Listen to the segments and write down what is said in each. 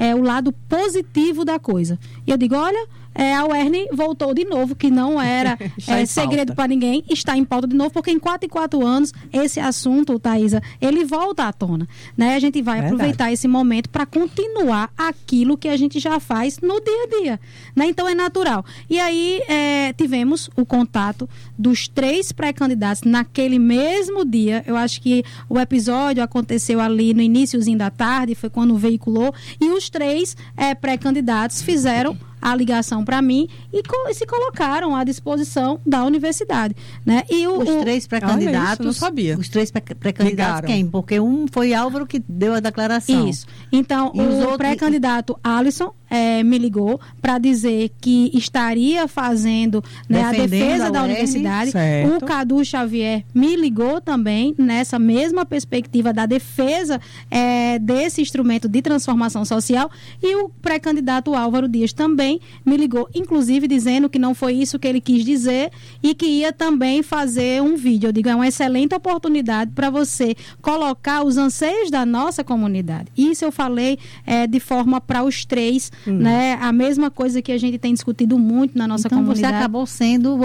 o lado positivo da coisa. E eu digo, olha, a UERN voltou de novo, que não era segredo para ninguém, está em pauta de novo, porque em 4 anos, esse assunto, Thaisa, ele volta à tona, né? A gente vai aproveitar esse momento para continuar aquilo que a gente já faz no dia a dia, né? Então é natural. E aí tivemos o contato dos 3 pré-candidatos naquele mesmo dia. Eu acho que o episódio aconteceu ali no iniciozinho da tarde, foi quando veiculou, e os 3 pré-candidatos fizeram a ligação para mim e se colocaram à disposição da universidade, né? E os 3 pré-candidatos, não sabia. Os 3 pré-candidatos quem? Porque um foi Álvaro que deu a declaração. Isso. Então, o pré-candidato Alisson me ligou para dizer que estaria fazendo, né, a defesa da universidade. Certo. O Cadu Xavier me ligou também nessa mesma perspectiva da defesa desse instrumento de transformação social, e o pré-candidato Álvaro Dias também me ligou, inclusive dizendo que não foi isso que ele quis dizer e que ia também fazer um vídeo. Eu digo, é uma excelente oportunidade para você colocar os anseios da nossa comunidade. Isso eu falei de forma para os 3, né? A mesma coisa que a gente tem discutido muito na nossa comunidade. Você acabou sendo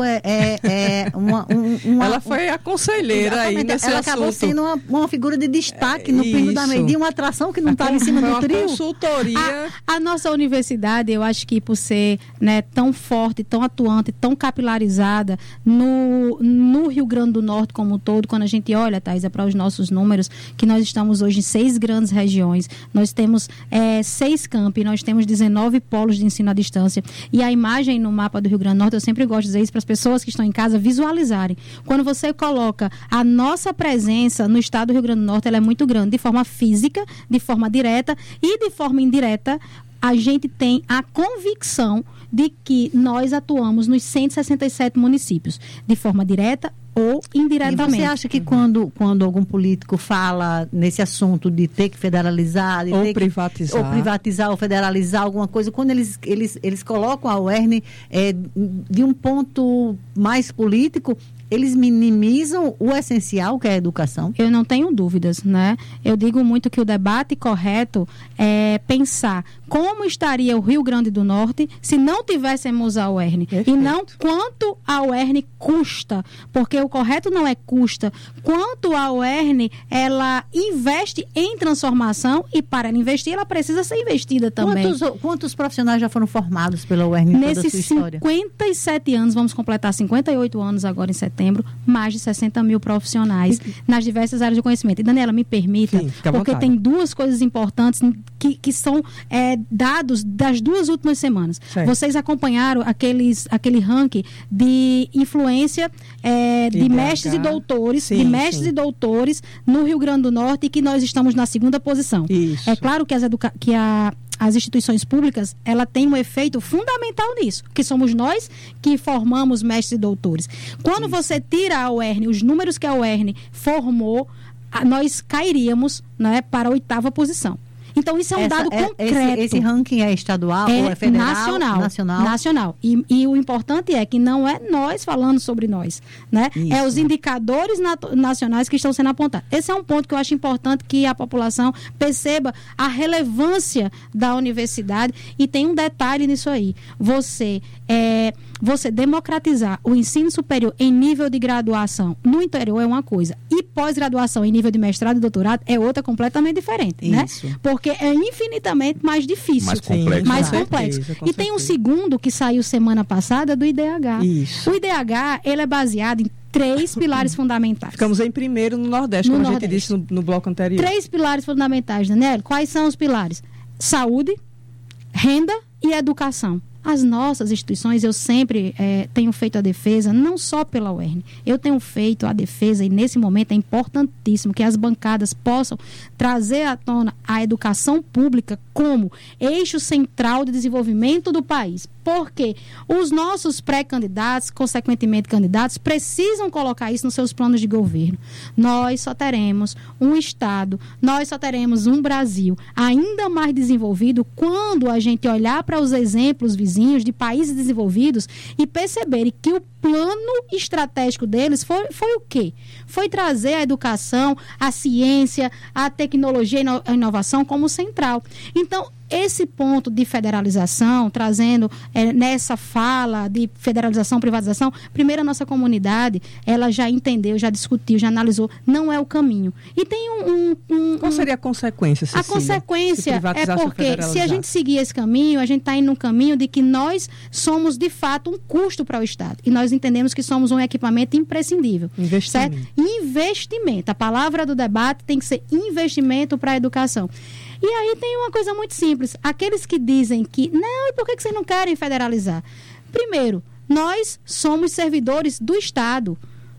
ela foi a conselheira aí nesse assunto. Ela acabou sendo uma figura de destaque no Pingo da Meia, uma atração que não estava em cima do trio. Consultoria. A nossa universidade, eu acho que por ser, né, tão forte, tão atuante, tão capilarizada no Rio Grande do Norte como um todo, quando a gente olha, Thaisa, para os nossos números, que nós estamos hoje em 6 grandes regiões, nós temos 6 campi, nós temos 19 polos de ensino à distância, e a imagem no mapa do Rio Grande do Norte, eu sempre gosto de dizer isso para as pessoas que estão em casa visualizarem. Quando você coloca a nossa presença no estado do Rio Grande do Norte, ela é muito grande, de forma física, de forma direta e de forma indireta. A gente tem a convicção de que nós atuamos nos 167 municípios, de forma direta ou indiretamente. E você acha que quando algum político fala nesse assunto de ter que federalizar, de ou privatizar, ou federalizar alguma coisa, quando eles colocam a UERN de um ponto mais político, eles minimizam o essencial, que é a educação? Eu não tenho dúvidas, né? Eu digo muito que o debate correto é pensar como estaria o Rio Grande do Norte se não tivéssemos a UERN. Perfeito. E não quanto a UERN custa, porque o correto não é custa, quanto a UERN ela investe em transformação, e para ela investir, ela precisa ser investida também. Quantos profissionais já foram formados pela UERN em toda a sua história? Nesses 57 anos, vamos completar 58 anos agora em setembro, mais de 60 mil profissionais nas diversas áreas de conhecimento. E, Daniela, me permita, porque tem 2 coisas importantes que são dados das 2 últimas semanas. Certo. Vocês acompanharam aquele ranking de influência de mestres e doutores, e doutores no Rio Grande do Norte, e que nós estamos na 2ª posição. Isso. É claro que as instituições públicas, ela tem um efeito fundamental nisso, que somos nós que formamos mestres e doutores. Quando você tira a UERN, os números que a UERN formou, nós cairíamos, né, para a 8ª posição. Então, isso é um dado concreto. Esse ranking é estadual ou é federal? Nacional. E o importante é que não é nós falando sobre nós, né? Isso. É os indicadores nacionais que estão sendo apontados. Esse é um ponto que eu acho importante que a população perceba a relevância da universidade. E tem um detalhe nisso aí. Você democratizar o ensino superior em nível de graduação no interior é uma coisa, e pós-graduação em nível de mestrado e doutorado é outra completamente diferente, né? Porque é infinitamente mais difícil, mais complexo. E tem um segundo que saiu semana passada do IDH. Isso. O IDH, ele é baseado em 3 pilares fundamentais. Ficamos em primeiro no Nordeste, como a gente disse no bloco anterior. 3 pilares fundamentais, Daniela. Quais são os pilares? Saúde, renda e educação. As nossas instituições, eu sempre tenho feito a defesa, não só pela UERN, eu tenho feito a defesa, e nesse momento é importantíssimo que as bancadas possam trazer à tona a educação pública como eixo central de desenvolvimento do país. Porque os nossos pré-candidatos, consequentemente candidatos, precisam colocar isso nos seus planos de governo. Nós só teremos um Estado, nós só teremos um Brasil ainda mais desenvolvido quando a gente olhar para os exemplos vizinhos de países desenvolvidos e perceberem que o plano estratégico deles foi o quê? Foi trazer a educação, a ciência, a tecnologia e a inovação como central. Então, esse ponto de federalização, trazendo nessa fala de federalização, privatização, primeiro a nossa comunidade, ela já entendeu, já discutiu, já analisou, não é o caminho. E tem Qual seria a consequência, Cecília? A consequência é porque se a gente seguir esse caminho, a gente está indo num caminho de que nós somos, de fato, um custo para o Estado. E nós entendemos que somos um equipamento imprescindível. Investimento. Certo? Investimento. A palavra do debate tem que ser investimento para a educação. E aí tem uma coisa muito simples. Aqueles que dizem que, não, e por que vocês não querem federalizar? Primeiro, nós somos servidores do Estado.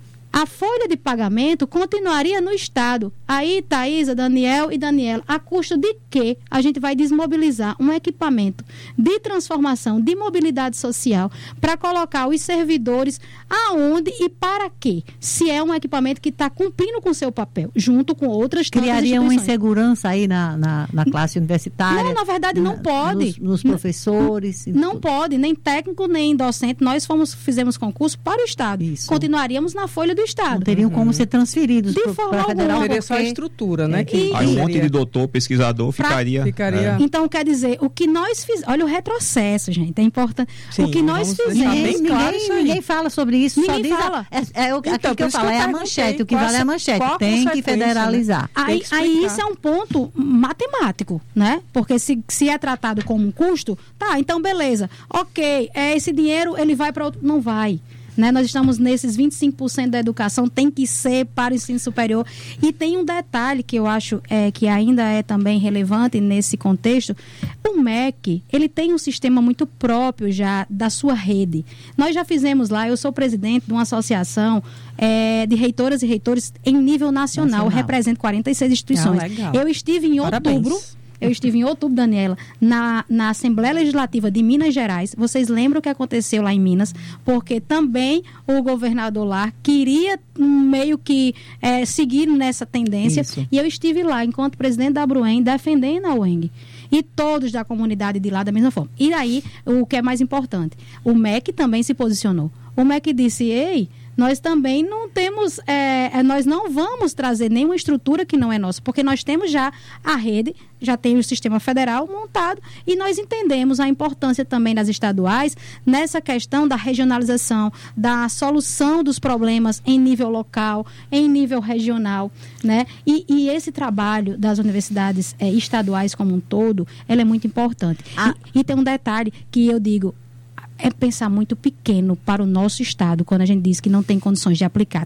A folha de pagamento continuaria no Estado. Aí, Thaisa, Daniel e Daniela, a custo de que a gente vai desmobilizar um equipamento de transformação, de mobilidade social, para colocar os servidores aonde e para quê? Se é um equipamento que está cumprindo com o seu papel, junto com outras criaria uma insegurança aí na classe universitária? Não, na verdade não pode. Nos professores? Não pode, nem técnico, nem docente. Nós fizemos concurso para o Estado. Isso. Continuaríamos na folha do Estado. Não teriam como ser transferidos para a federal. Seria só a estrutura, né? Aí um monte de doutor, pesquisador ficaria. Então, quer dizer, o que nós fizemos... Olha o retrocesso, gente, é importante. Sim, o que nós fizemos... Ninguém fala sobre isso. Ninguém fala. Aquilo que eu falo, é a manchete. O que vale é a manchete. Tem que federalizar. Né? Aí isso é um ponto matemático, né? Porque se é tratado como um custo, tá, então beleza. Ok, esse dinheiro ele vai para outro... Não vai. Né? Nós estamos nesses 25% da educação, tem que ser para o ensino superior. E tem um detalhe que eu acho que ainda é também relevante nesse contexto. O MEC, ele tem um sistema muito próprio já da sua rede. Nós já fizemos lá, eu sou presidente de uma associação de reitoras e reitores em nível nacional. Eu represento 46 instituições. Eu estive em outubro... Eu estive em outubro, Daniela, na Assembleia Legislativa de Minas Gerais. Vocês lembram o que aconteceu lá em Minas? Porque também o governador lá queria meio que seguir nessa tendência. Isso. E eu estive lá, enquanto presidente da Abruen, defendendo a UENG. E todos da comunidade de lá da mesma forma. E aí, o que é mais importante, o MEC também se posicionou. O MEC disse, ei... Nós também não temos, nós não vamos trazer nenhuma estrutura que não é nossa, porque nós temos já a rede, já tem o sistema federal montado e nós entendemos a importância também das estaduais nessa questão da regionalização, da solução dos problemas em nível local, em nível regional, né? E esse trabalho das universidades estaduais como um todo, ela é muito importante. E tem um detalhe que eu digo, é pensar muito pequeno para o nosso Estado, quando a gente diz que não tem condições de aplicar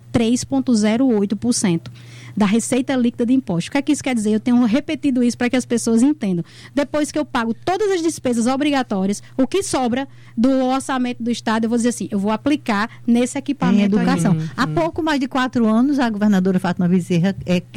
3,08% da receita líquida de imposto. O que é que isso quer dizer? Eu tenho repetido isso para que as pessoas entendam. Depois que eu pago todas as despesas obrigatórias, o que sobra do orçamento do Estado, eu vou dizer assim, eu vou aplicar nesse equipamento. Em educação. Há pouco mais de 4 anos, a governadora Fátima Bezerra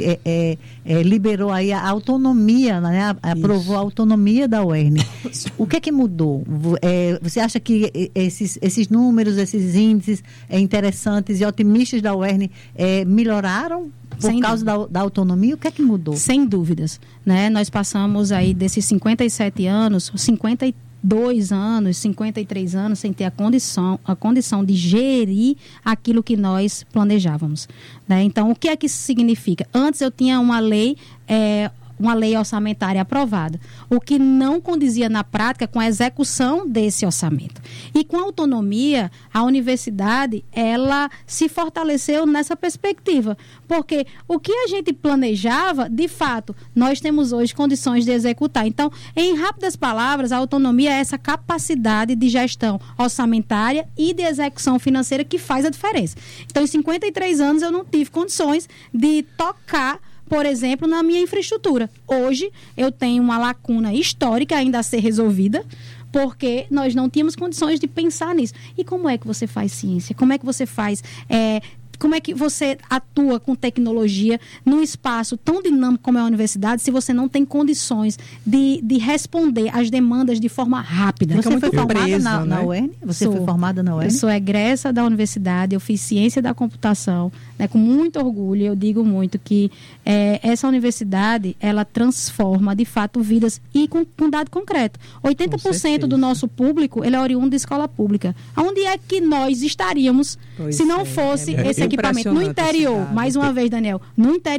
liberou aí a autonomia, né? Aprovou a autonomia da UERN. O que é que mudou? Você acha que esses números, esses índices interessantes e otimistas da UERN melhoraram? Por causa da autonomia, o que é que mudou? Sem dúvidas, né? Nós passamos aí desses 57 anos, 52 anos, 53 anos, sem ter a condição de gerir aquilo que nós planejávamos, né? Então, o que é que isso significa? Antes eu tinha uma lei orçamentária aprovada, o que não condizia na prática com a execução desse orçamento. E com a autonomia, a universidade, ela se fortaleceu nessa perspectiva, porque o que a gente planejava, de fato, nós temos hoje condições de executar. Então, em rápidas palavras, a autonomia é essa capacidade de gestão orçamentária e de execução financeira que faz a diferença. Então, em 53 anos, eu não tive condições de tocar, por exemplo, na minha infraestrutura. Hoje, eu tenho uma lacuna histórica ainda a ser resolvida, porque nós não tínhamos condições de pensar nisso. E como é que você faz ciência? Como é que você faz... Como é que você atua com tecnologia num espaço tão dinâmico como é a universidade, se você não tem condições de responder às demandas de forma rápida? Você foi formada na UERN? Você foi formada na UERN? Eu sou egressa da universidade, eu fiz ciência da computação, né, com muito orgulho. Eu digo muito que essa universidade, ela transforma, de fato, vidas e com dado concreto. 80% do nosso público, ele é oriundo de escola pública. Onde é que nós estaríamos se não fosse esse equipamento no interior? Mais uma vez, Daniel, no interior.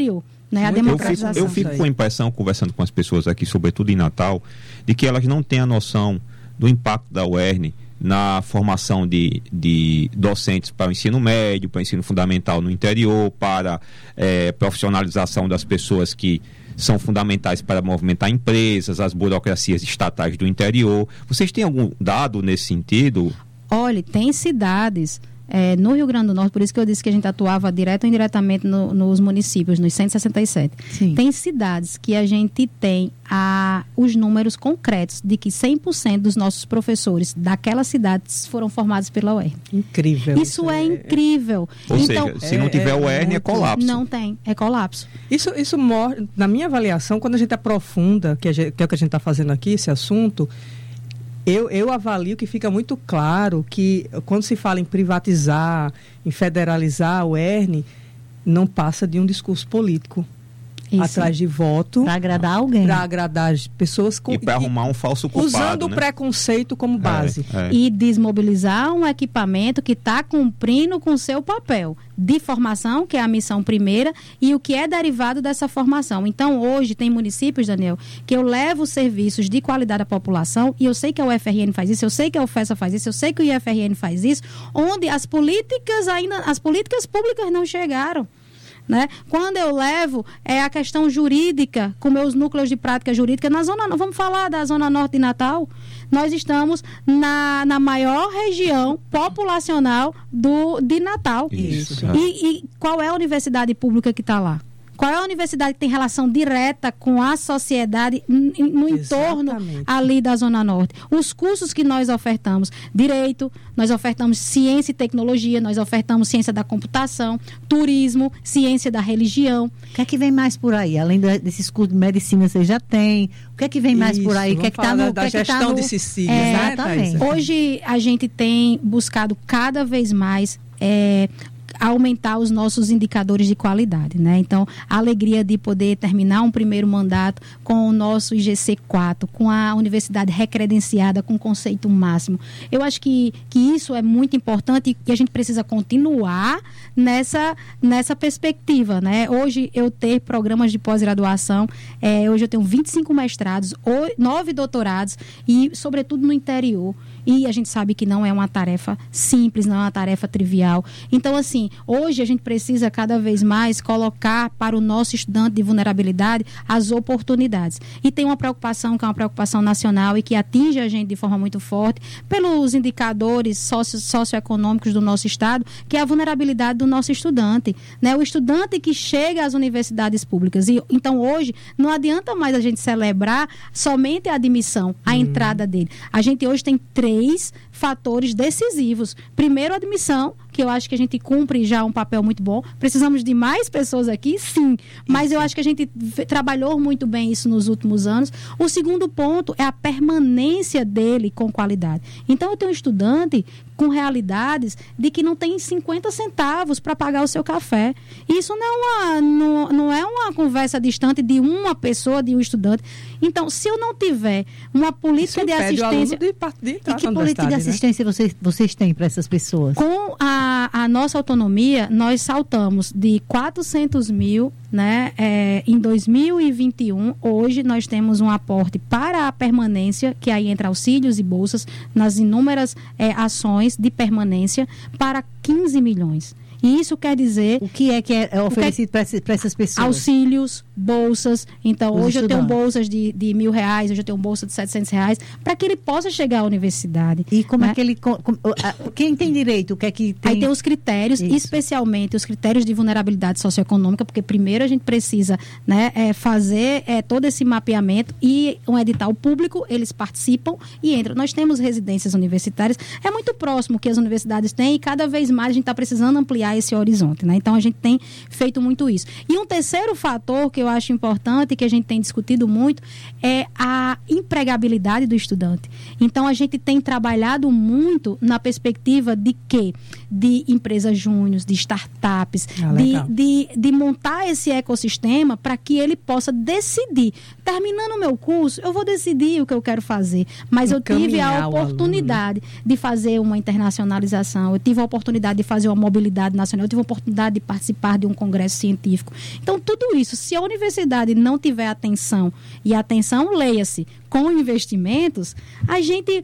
né, a democratização. Eu fico com a impressão, conversando com as pessoas aqui, sobretudo em Natal, de que elas não têm a noção do impacto da UERN na formação de docentes para o ensino médio, para o ensino fundamental no interior, para profissionalização das pessoas que são fundamentais para movimentar empresas, as burocracias estatais do interior. Vocês têm algum dado nesse sentido? Olha, tem cidades no Rio Grande do Norte, por isso que eu disse que a gente atuava direto ou indiretamente nos municípios, nos 167. Sim. Tem cidades que a gente tem os números concretos de que 100% dos nossos professores daquelas cidades foram formados pela UERN. Incrível. Isso é incrível. Ou então, seja, se não tiver UERN, é colapso. Não tem, é colapso. Isso mostra, na minha avaliação, quando a gente aprofunda, que é o que a gente está fazendo aqui, esse assunto, eu avalio que fica muito claro que quando se fala em privatizar, em federalizar a UERN, não passa de um discurso político. Isso. Atrás de voto. Para agradar alguém. Para agradar as pessoas. E para arrumar um falso culpado, usando o preconceito como base. E desmobilizar um equipamento que está cumprindo com o seu papel de formação, que é a missão primeira, e o que é derivado dessa formação. Então, hoje, tem municípios, Daniel, que eu levo serviços de qualidade à população, e eu sei que a UFRN faz isso, eu sei que a UFESA faz isso, eu sei que o IFRN faz isso, onde as políticas públicas não chegaram. Né? Quando eu levo a questão jurídica, com meus núcleos de prática jurídica, vamos falar da Zona Norte de Natal, nós estamos na maior região populacional de Natal. Isso. E qual é a universidade pública que está lá? Qual é a universidade que tem relação direta com a sociedade no entorno ali da Zona Norte? Os cursos que nós ofertamos, direito, nós ofertamos ciência e tecnologia, nós ofertamos ciência da computação, turismo, ciência da religião. O que é que vem mais por aí? Além desses cursos de medicina, você já tem. O que é que vem mais por aí? O que é que está no... da gestão de Cecília, né, exatamente. Hoje a gente tem buscado cada vez mais... aumentar os nossos indicadores de qualidade, né? Então, a alegria de poder terminar um primeiro mandato com o nosso IGC4, com a universidade recredenciada, com conceito máximo. Eu acho que isso é muito importante e a gente precisa continuar nessa perspectiva, né? Hoje, eu ter programas de pós-graduação, hoje eu tenho 25 mestrados, 9 doutorados e, sobretudo, no interior. E a gente sabe que não é uma tarefa simples, não é uma tarefa trivial. Então, assim, hoje a gente precisa cada vez mais colocar para o nosso estudante de vulnerabilidade as oportunidades. E tem uma preocupação que é uma preocupação nacional e que atinge a gente de forma muito forte pelos indicadores socioeconômicos do nosso estado, que é a vulnerabilidade do nosso estudante, né? O estudante que chega às universidades públicas. E, então, hoje, não adianta mais a gente celebrar somente a admissão, a entrada dele. A gente hoje tem 3 fatores decisivos. Primeiro, a admissão, que eu acho que a gente cumpre já um papel muito bom. Precisamos de mais pessoas aqui, sim. Mas eu acho que a gente trabalhou muito bem isso nos últimos anos. O segundo ponto é a permanência dele com qualidade. Então, eu tenho um estudante com realidades de que não tem 50 centavos para pagar o seu café. Isso não é uma conversa distante de uma pessoa, de um estudante. Então, se eu não tiver uma política de assistência... E que política de assistência vocês têm para essas pessoas? Com a nossa autonomia, nós saltamos de 400 mil, né, em 2021. Hoje nós temos um aporte para a permanência, que aí entra auxílios e bolsas, nas inúmeras ações de permanência, para 15 milhões. E isso quer dizer... O que é oferecido para essas pessoas? Auxílios, bolsas. Então, hoje eu tenho bolsas de R$1.000, hoje eu tenho bolsa de R$700, para que ele possa chegar à universidade. E como é que ele... Quem tem direito? O que é que tem? Aí tem os critérios, especialmente os critérios de vulnerabilidade socioeconômica, porque primeiro a gente precisa, né, fazer todo esse mapeamento e um edital público, eles participam e entram. Nós temos residências universitárias, é muito próximo que as universidades têm e cada vez mais a gente está precisando ampliar esse horizonte, né? Então a gente tem feito muito isso. E um terceiro fator que eu eu acho importante, que a gente tem discutido muito, é a empregabilidade do estudante. Então, a gente tem trabalhado muito na perspectiva de quê? De empresas júniores, de startups, de montar esse ecossistema para que ele possa decidir. Terminando o meu curso, eu vou decidir o que eu quero fazer. Mas eu tive a oportunidade de fazer uma internacionalização, eu tive a oportunidade de fazer uma mobilidade nacional, eu tive a oportunidade de participar de um congresso científico. Então, tudo isso, se a universidade não tiver atenção, e atenção, leia-se, com investimentos, a gente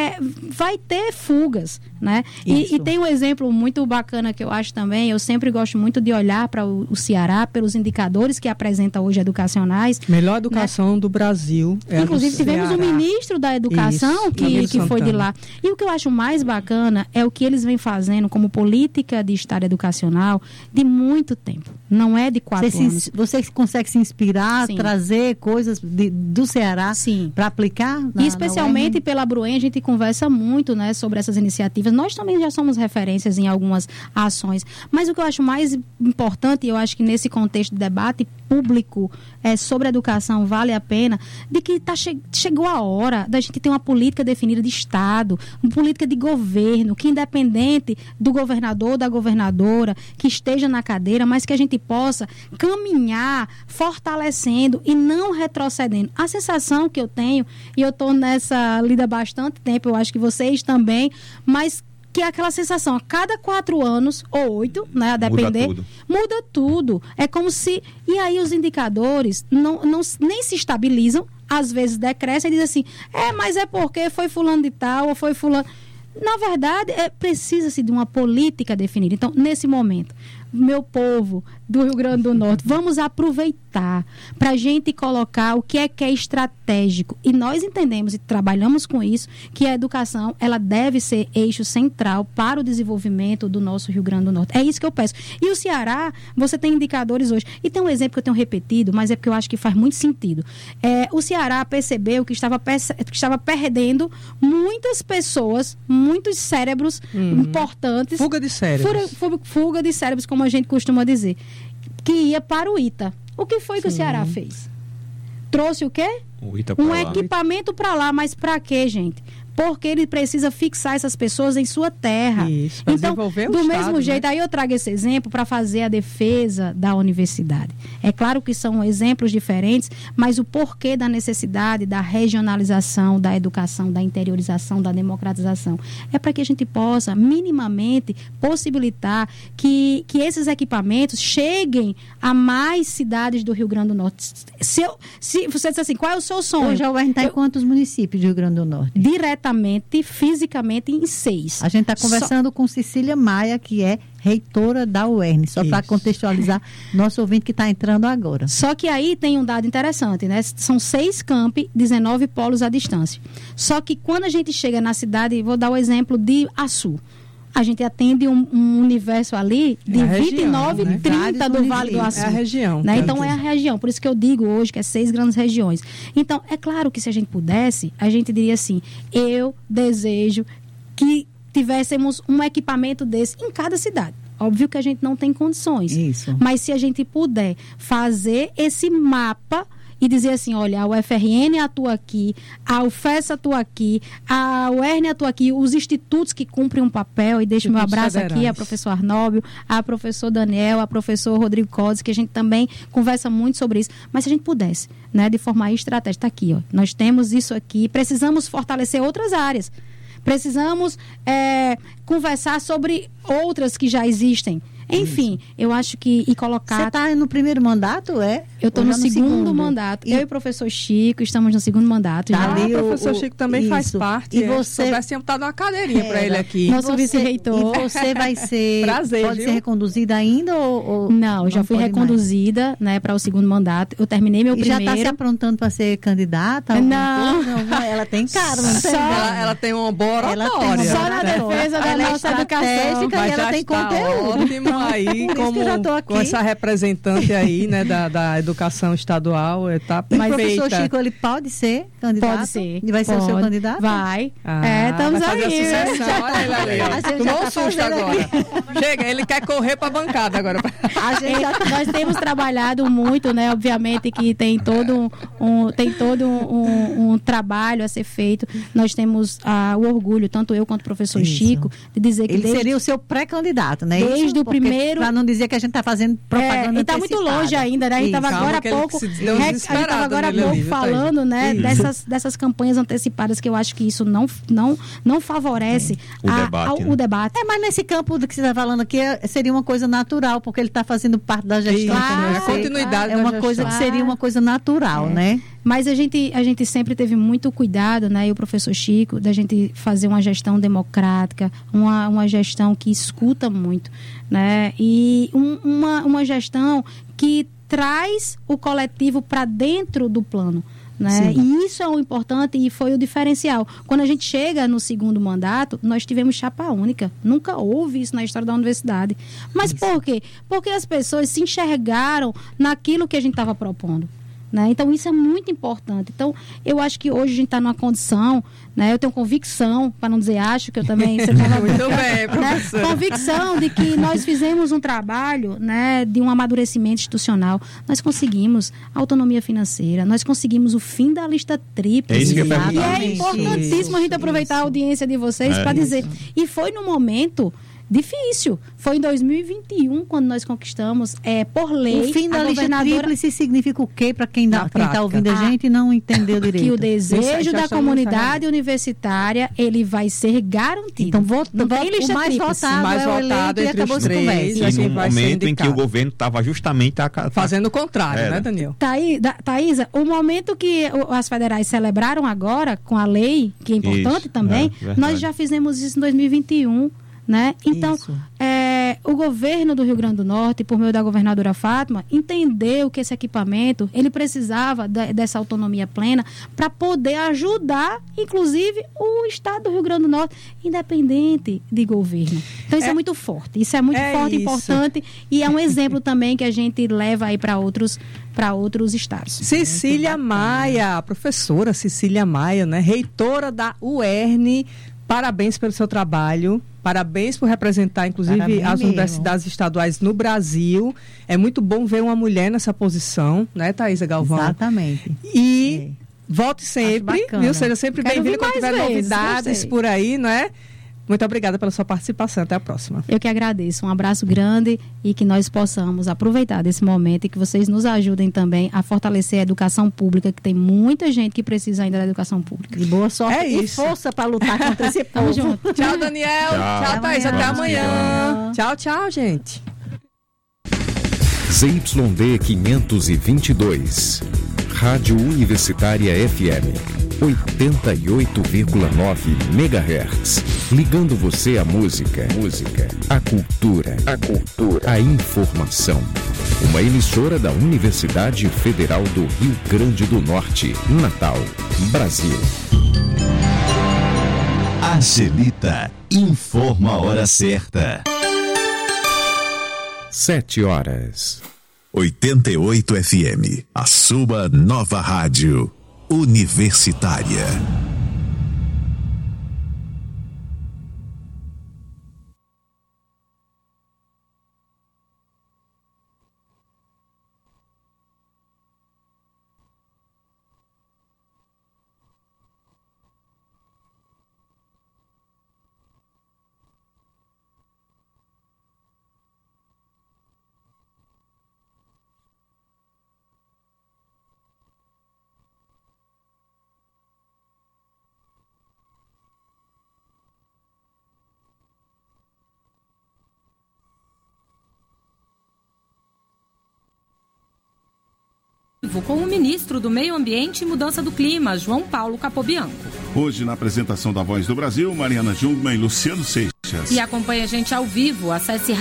vai ter fugas, né? E tem um exemplo muito bacana que eu acho também, eu sempre gosto muito de olhar para o Ceará, pelos indicadores que apresenta hoje educacionais. Melhor educação, né, do Brasil. Inclusive, tivemos um ministro da educação que foi de lá. E o que eu acho mais bacana é o que eles vêm fazendo como política de Estado educacional de muito tempo. Não é de 4 anos. Você consegue se inspirar, Sim. trazer coisas do Ceará para aplicar? E especialmente pela Bruem, a gente conversa muito, né, sobre essas iniciativas. Nós também já somos referências em algumas ações. Mas o que eu acho mais importante, e eu acho que nesse contexto de debate público sobre a educação vale a pena, de que chegou a hora da gente ter uma política definida de Estado, uma política de governo, que independente do governador ou da governadora que esteja na cadeira, mas que a gente possa caminhar fortalecendo e não retrocedendo. A sensação que eu tenho, e eu estou nessa lida há bastante tempo, eu acho que vocês também, mas que é aquela sensação, a cada 4 anos, ou 8, né, a depender, muda tudo. É como se... E aí os indicadores nem se estabilizam, às vezes decrescem e dizem assim, mas é porque foi fulano de tal, ou foi fulano... Na verdade, precisa-se de uma política definida. Então, nesse momento, meu povo do Rio Grande do Norte, vamos aproveitar para a gente colocar o que é estratégico. E nós entendemos e trabalhamos com isso, que a educação, ela deve ser eixo central para o desenvolvimento do nosso Rio Grande do Norte. É isso que eu peço. E o Ceará, você tem indicadores hoje. E tem um exemplo que eu tenho repetido, mas é porque eu acho que faz muito sentido. O Ceará percebeu que estava perdendo muitas pessoas, muitos cérebros importantes. Fuga de cérebros. Fuga de cérebros, como a gente costuma dizer, que ia para o ITA. O que foi que o Ceará fez? Trouxe o quê? Um equipamento para lá, mas para quê, gente? Porque ele precisa fixar essas pessoas em sua terra. Isso, então, do mesmo jeito, aí eu trago esse exemplo para fazer a defesa da universidade. É claro que são exemplos diferentes, mas o porquê da necessidade da regionalização da educação, da interiorização, da democratização, é para que a gente possa minimamente possibilitar que esses equipamentos cheguem a mais cidades do Rio Grande do Norte. Se você disser assim, qual é o seu sonho? Hoje a UERN está em quantos municípios do Rio Grande do Norte? Diretamente, fisicamente, em 6. A gente está conversando com Cecília Maia, que é reitora da UERN, só para contextualizar nosso ouvinte que está entrando agora. Só que aí tem um dado interessante, né? São 6 campi, 19 polos à distância. Só que quando a gente chega na cidade, vou dar o exemplo de Açu. A gente atende um universo ali de 29, né? 30 do Vale do Açu. É a região. Né? Então, é a região. Por isso que eu digo hoje que é 6 grandes regiões. Então, é claro que se a gente pudesse, a gente diria assim, eu desejo que tivéssemos um equipamento desse em cada cidade. Óbvio que a gente não tem condições. Isso. Mas se a gente puder fazer esse mapa e dizer assim, olha, a UFRN atua aqui, a UFES atua aqui, a UERN atua aqui, os institutos que cumprem um papel, e deixo meu abraço aqui a professor Arnóbio, a professor Daniel, a professor Rodrigo Codes, que a gente também conversa muito sobre isso. Mas se a gente pudesse, né, de forma estratégica, está aqui, ó, nós temos isso aqui, precisamos fortalecer outras áreas, precisamos conversar sobre outras que já existem. Enfim, eu acho que colocar... Você está no primeiro mandato, Eu estou no segundo mandato. Eu e o professor Chico estamos no segundo mandato. Tá ali, o professor Chico também faz parte. E você... Soubesse, tinha botado uma cadeirinha para ele aqui. Nosso vice-reitor. E você vai ser... Prazer, pode ser reconduzida ainda ou não, eu já fui reconduzida, né, para o segundo mandato. Eu terminei meu primeiro. Já está se aprontando para ser candidata? Não. Ela tem cara, não tem? Ela tem uma boa oratória. Só na defesa da nossa educação. E ela tem conteúdo. aí, com essa representante aí, né, da educação estadual, está perfeita. Mas o professor Chico, ele pode ser candidato? Pode ser. E vai ser o seu candidato? Vai. Estamos vai aí. fazer a sucessão. Olha ele ali, ó. Tomou um susto agora. Chega, ele quer correr para a bancada agora. Nós temos trabalhado muito, né? Obviamente que tem todo um trabalho a ser feito. Nós temos o orgulho, tanto eu quanto o professor Chico, de dizer que ele seria o seu pré-candidato, né? Desde o primeiro... Para não dizer que a gente está fazendo propaganda ele está muito longe ainda, né? A gente estava agora há pouco falando, né? Dessas campanhas antecipadas, que eu acho que isso não favorece o debate. Mas nesse campo do que você está falando aqui, seria uma coisa natural, porque ele está fazendo parte da gestão. A continuidade é uma coisa que seria uma coisa natural, né? Mas a gente sempre teve muito cuidado, né? E o professor Chico, da gente fazer uma gestão democrática, uma gestão que escuta muito, né? E uma gestão que traz o coletivo para dentro do plano. Né? E isso é o importante e foi o diferencial. Quando a gente chega no segundo mandato, nós tivemos chapa única. Nunca houve isso na história da universidade. Mas por quê? Porque as pessoas se enxergaram naquilo que a gente estava propondo. Né? Então isso é muito importante. Então eu acho que hoje a gente está numa condição, né? Eu tenho convicção, para não dizer acho, que eu também muito bem, professor. Né? Convicção de que nós fizemos um trabalho, né, de um amadurecimento institucional. Nós conseguimos autonomia financeira, nós conseguimos o fim da lista tríplice. Isso que eu e é importantíssimo a gente aproveitar a audiência de vocês para dizer. E foi no momento difícil. Foi em 2021 quando nós conquistamos, por lei, o fim da lista tríplice significa o quê para quem está ouvindo a gente e não entendeu direito? Que o desejo da comunidade universitária, ele vai ser garantido. Então, o mais votado entre os três. E no momento em que o governo estava justamente fazendo o contrário, né, Daniel? Thaísa, o momento que as federais celebraram agora com a lei, que é importante também, nós já fizemos isso em 2021. Né? Então, o governo do Rio Grande do Norte, por meio da governadora Fátima, entendeu que esse equipamento, ele precisava dessa autonomia plena para poder ajudar, inclusive, o estado do Rio Grande do Norte, independente de governo. Então, isso é muito forte. Isso é muito forte, importante, e é um exemplo também que a gente leva aí para outros estados. Cecília Maia, professora Cecília Maia, né? Reitora da UERN, parabéns pelo seu trabalho, parabéns por representar, inclusive, as universidades estaduais no Brasil. É muito bom ver uma mulher nessa posição, né, Thaísa Galvão? Exatamente. E volte sempre, viu? Seja sempre bem-vinda quando tiver novidades por aí, não é? Muito obrigada pela sua participação. Até a próxima. Eu que agradeço. Um abraço grande e que nós possamos aproveitar desse momento e que vocês nos ajudem também a fortalecer a educação pública, que tem muita gente que precisa ainda da educação pública. E boa sorte e força para lutar contra esse povo. Junto. Tchau, Daniel. Tchau, Thaís. Até amanhã. Tchau, gente. ZYD 522. Rádio Universitária FM. 88,9 MHz. Ligando você à música, à cultura, à informação. Uma emissora da Universidade Federal do Rio Grande do Norte, Natal, Brasil. Angelita informa a hora certa. 7h. 88 FM, a sua nova rádio universitária. Com o ministro do Meio Ambiente e Mudança do Clima, João Paulo Capobianco. Hoje, na apresentação da Voz do Brasil, Mariana Jungmann e Luciano Seixas. E acompanhe a gente ao vivo. Acesse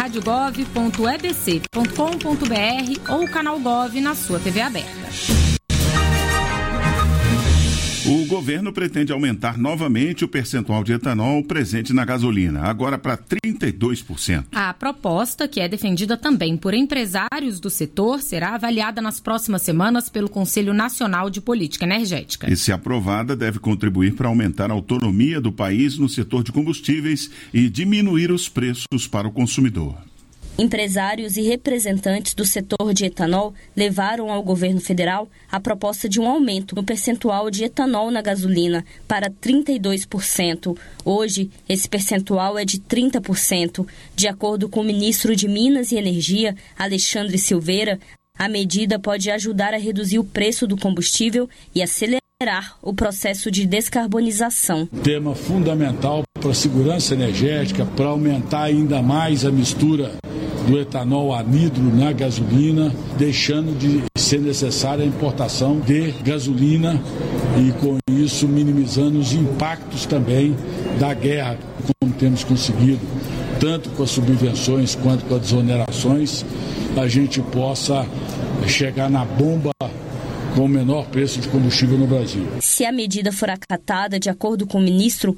radiogov.ebc.com.br ou o canal Gov na sua TV aberta. O governo pretende aumentar novamente o percentual de etanol presente na gasolina, agora para 32%. A proposta, que é defendida também por empresários do setor, será avaliada nas próximas semanas pelo Conselho Nacional de Política Energética. E, se aprovada, deve contribuir para aumentar a autonomia do país no setor de combustíveis e diminuir os preços para o consumidor. Empresários e representantes do setor de etanol levaram ao governo federal a proposta de um aumento no percentual de etanol na gasolina para 32%. Hoje, esse percentual é de 30%. De acordo com o ministro de Minas e Energia, Alexandre Silveira, a medida pode ajudar a reduzir o preço do combustível e acelerar o processo de descarbonização. Tema fundamental para a segurança energética, para aumentar ainda mais a mistura do etanol anidro na gasolina, deixando de ser necessária a importação de gasolina e, com isso, minimizando os impactos também da guerra, como temos conseguido, tanto com as subvenções quanto com as desonerações, a gente possa chegar na bomba com o menor preço de combustível no Brasil. Se a medida for acatada, de acordo com o ministro,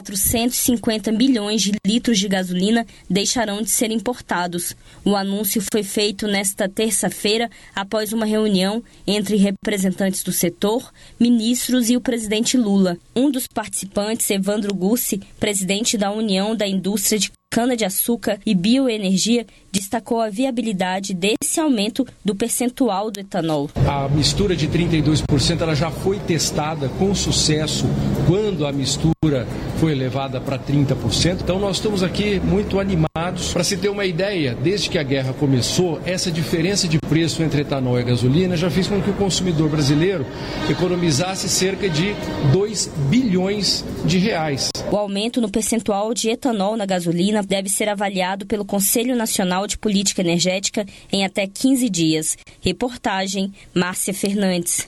450 milhões de litros de gasolina deixarão de ser importados. O anúncio foi feito nesta terça-feira, após uma reunião entre representantes do setor, ministros e o presidente Lula. Um dos participantes, Evandro Gussi, presidente da União da Indústria de Cana-de-Açúcar e Bioenergia, destacou a viabilidade desse aumento do percentual do etanol. A mistura de 32% ela já foi testada com sucesso quando a mistura foi elevada para 30%. Então nós estamos aqui muito animados. Para se ter uma ideia, desde que a guerra começou, essa diferença de preço entre etanol e gasolina já fez com que o consumidor brasileiro economizasse cerca de 2 bilhões de reais. O aumento no percentual de etanol na gasolina deve ser avaliado pelo Conselho Nacional de Política Energética em até 15 dias. Reportagem, Márcia Fernandes.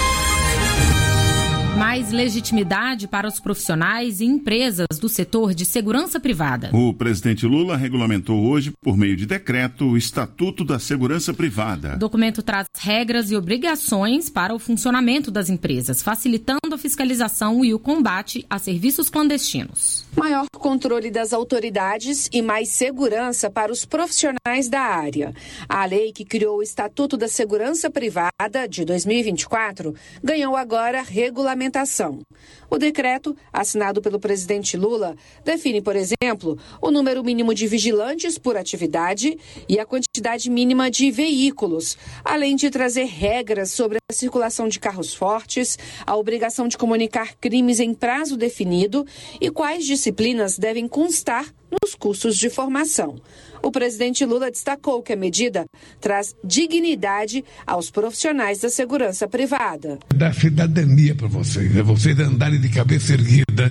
Mais legitimidade para os profissionais e empresas do setor de segurança privada. O presidente Lula regulamentou hoje, por meio de decreto, o Estatuto da Segurança Privada. O documento traz regras e obrigações para o funcionamento das empresas, facilitando a fiscalização e o combate a serviços clandestinos. Maior controle das autoridades e mais segurança para os profissionais da área. A lei que criou o Estatuto da Segurança Privada de 2024 ganhou agora regulamentação. O decreto, assinado pelo presidente Lula, define, por exemplo, o número mínimo de vigilantes por atividade e a quantidade mínima de veículos, além de trazer regras sobre a circulação de carros fortes, a obrigação de comunicar crimes em prazo definido e quais disciplinas devem constar nos cursos de formação. O presidente Lula destacou que a medida traz dignidade aos profissionais da segurança privada. Dá cidadania para vocês, é vocês andarem de cabeça erguida,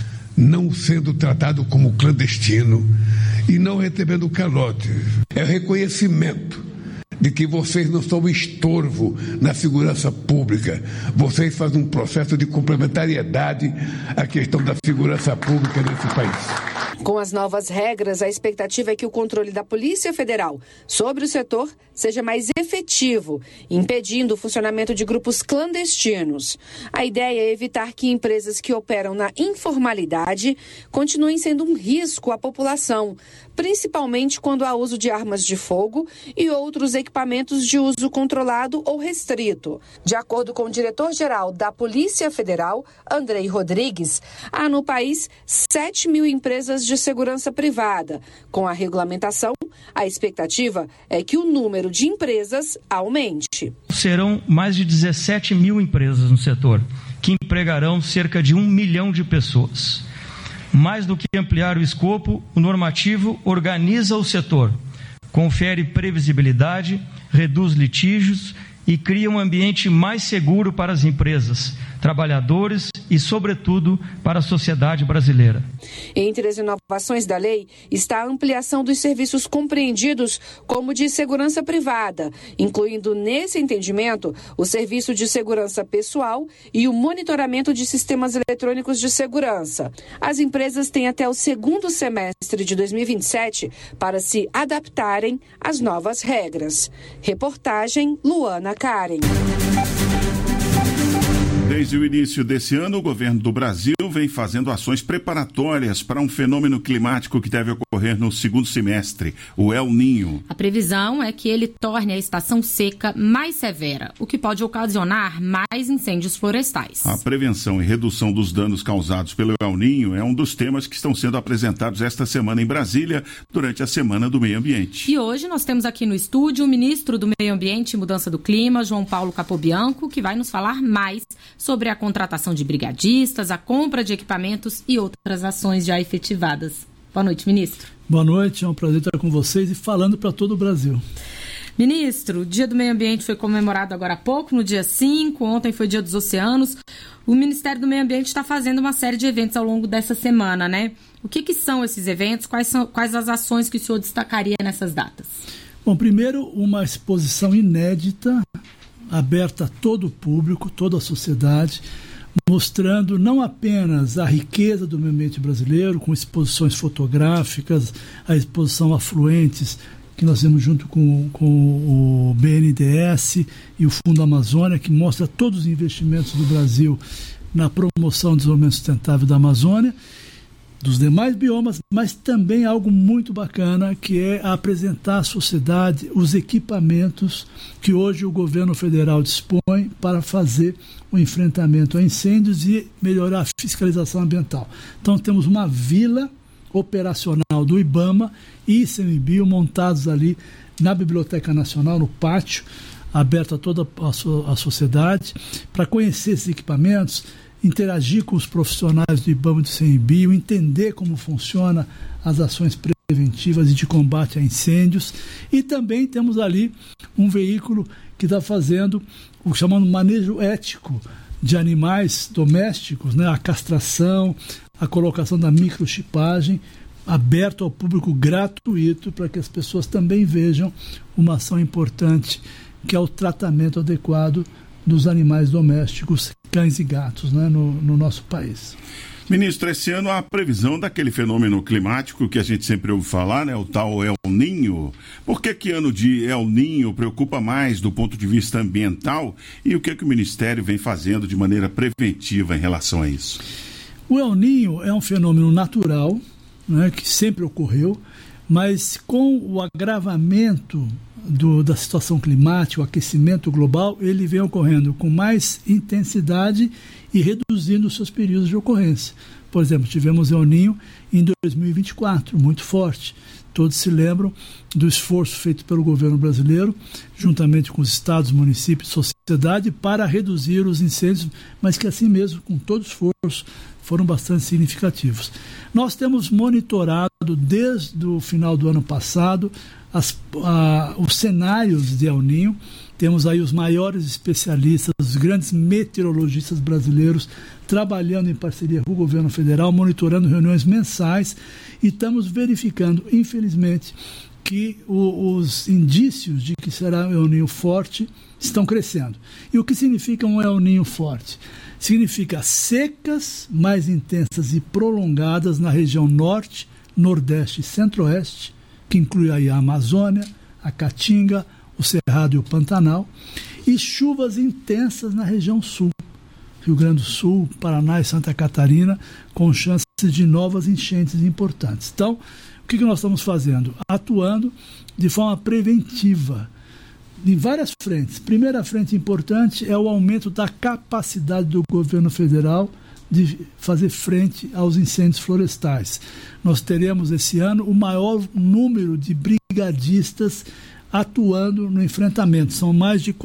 não sendo tratado como clandestino e não recebendo calote. É reconhecimento de que vocês não são estorvo na segurança pública. Vocês fazem um processo de complementariedade à questão da segurança pública nesse país. Com as novas regras, a expectativa é que o controle da Polícia Federal sobre o setor seja mais efetivo, impedindo o funcionamento de grupos clandestinos. A ideia é evitar que empresas que operam na informalidade continuem sendo um risco à população, principalmente quando há uso de armas de fogo e outros equipamentos de uso controlado ou restrito. De acordo com o diretor-geral da Polícia Federal, Andrei Rodrigues, há no país 7 mil empresas de segurança privada. Com a regulamentação, a expectativa é que o número de empresas aumente. Serão mais de 17 mil empresas no setor, que empregarão cerca de 1 milhão de pessoas. Mais do que ampliar o escopo, o normativo organiza o setor, confere previsibilidade, reduz litígios e cria um ambiente mais seguro para as empresas, trabalhadores e, sobretudo, para a sociedade brasileira. Entre as inovações da lei está a ampliação dos serviços compreendidos como de segurança privada, incluindo nesse entendimento o serviço de segurança pessoal e o monitoramento de sistemas eletrônicos de segurança. As empresas têm até o segundo semestre de 2027 para se adaptarem às novas regras. Reportagem Luana Karen. Desde o início desse ano, o governo do Brasil vem fazendo ações preparatórias para um fenômeno climático que deve ocorrer no segundo semestre, o El Niño. A previsão é que ele torne a estação seca mais severa, o que pode ocasionar mais incêndios florestais. A prevenção e redução dos danos causados pelo El Niño é um dos temas que estão sendo apresentados esta semana em Brasília, durante a Semana do Meio Ambiente. E hoje nós temos aqui no estúdio o ministro do Meio Ambiente e Mudança do Clima, João Paulo Capobianco, que vai nos falar mais sobre a contratação de brigadistas, a compra de equipamentos e outras ações já efetivadas. Boa noite, ministro. Boa noite, é um prazer estar com vocês e falando para todo o Brasil. Ministro, o Dia do Meio Ambiente foi comemorado agora há pouco, no dia 5, ontem foi Dia dos Oceanos. O Ministério do Meio Ambiente está fazendo uma série de eventos ao longo dessa semana, né? O que são esses eventos? Quais as ações que o senhor destacaria nessas datas? Bom, primeiro, uma exposição inédita, aberta a todo o público, toda a sociedade, mostrando não apenas a riqueza do meio ambiente brasileiro, com exposições fotográficas, a exposição Afluentes, que nós temos junto com o BNDES e o Fundo Amazônia, que mostra todos os investimentos do Brasil na promoção do desenvolvimento sustentável da Amazônia, dos demais biomas, mas também algo muito bacana, que é apresentar à sociedade os equipamentos que hoje o governo federal dispõe para fazer o enfrentamento a incêndios e melhorar a fiscalização ambiental. Então temos uma vila operacional do IBAMA e ICMBio montados ali na Biblioteca Nacional, no pátio, aberto a toda a sociedade, para conhecer esses equipamentos, interagir com os profissionais do IBAMA e do ICMBio, entender como funciona as ações preventivas e de combate a incêndios. E também temos ali um veículo que está fazendo o chamado manejo ético de animais domésticos, né? A castração, a colocação da microchipagem, aberto ao público, gratuito, para que as pessoas também vejam uma ação importante, que é o tratamento adequado dos animais domésticos, cães e gatos, né, no nosso país. Ministro, esse ano há a previsão daquele fenômeno climático que a gente sempre ouve falar, né, o tal El Niño. Por que ano de El Niño preocupa mais do ponto de vista ambiental e o que o Ministério vem fazendo de maneira preventiva em relação a isso? O El Niño é um fenômeno natural, né, que sempre ocorreu, mas com o agravamento da situação climática, o aquecimento global, ele vem ocorrendo com mais intensidade e reduzindo seus períodos de ocorrência. Por exemplo, tivemos El Niño em 2024, muito forte. Todos se lembram do esforço feito pelo governo brasileiro, juntamente com os estados, municípios e sociedade, para reduzir os incêndios, mas que assim mesmo, com todo esforço, foram bastante significativos. Nós temos monitorado desde o final do ano passado os cenários de El Niño. Temos aí os maiores especialistas, os grandes meteorologistas brasileiros trabalhando em parceria com o governo federal, monitorando reuniões mensais, e estamos verificando, infelizmente, que os indícios de que será um El Niño forte estão crescendo. E o que significa um El Niño forte? Significa secas mais intensas e prolongadas na região norte, nordeste e centro-oeste, que inclui aí a Amazônia, a Caatinga, o Cerrado e o Pantanal, e chuvas intensas na região sul, Rio Grande do Sul, Paraná e Santa Catarina, com chances de novas enchentes importantes. Então, o que nós estamos fazendo? Atuando de forma preventiva, em várias frentes. Primeira frente importante é o aumento da capacidade do governo federal de fazer frente aos incêndios florestais. Nós teremos esse ano o maior número de brigadistas atuando no enfrentamento. São mais de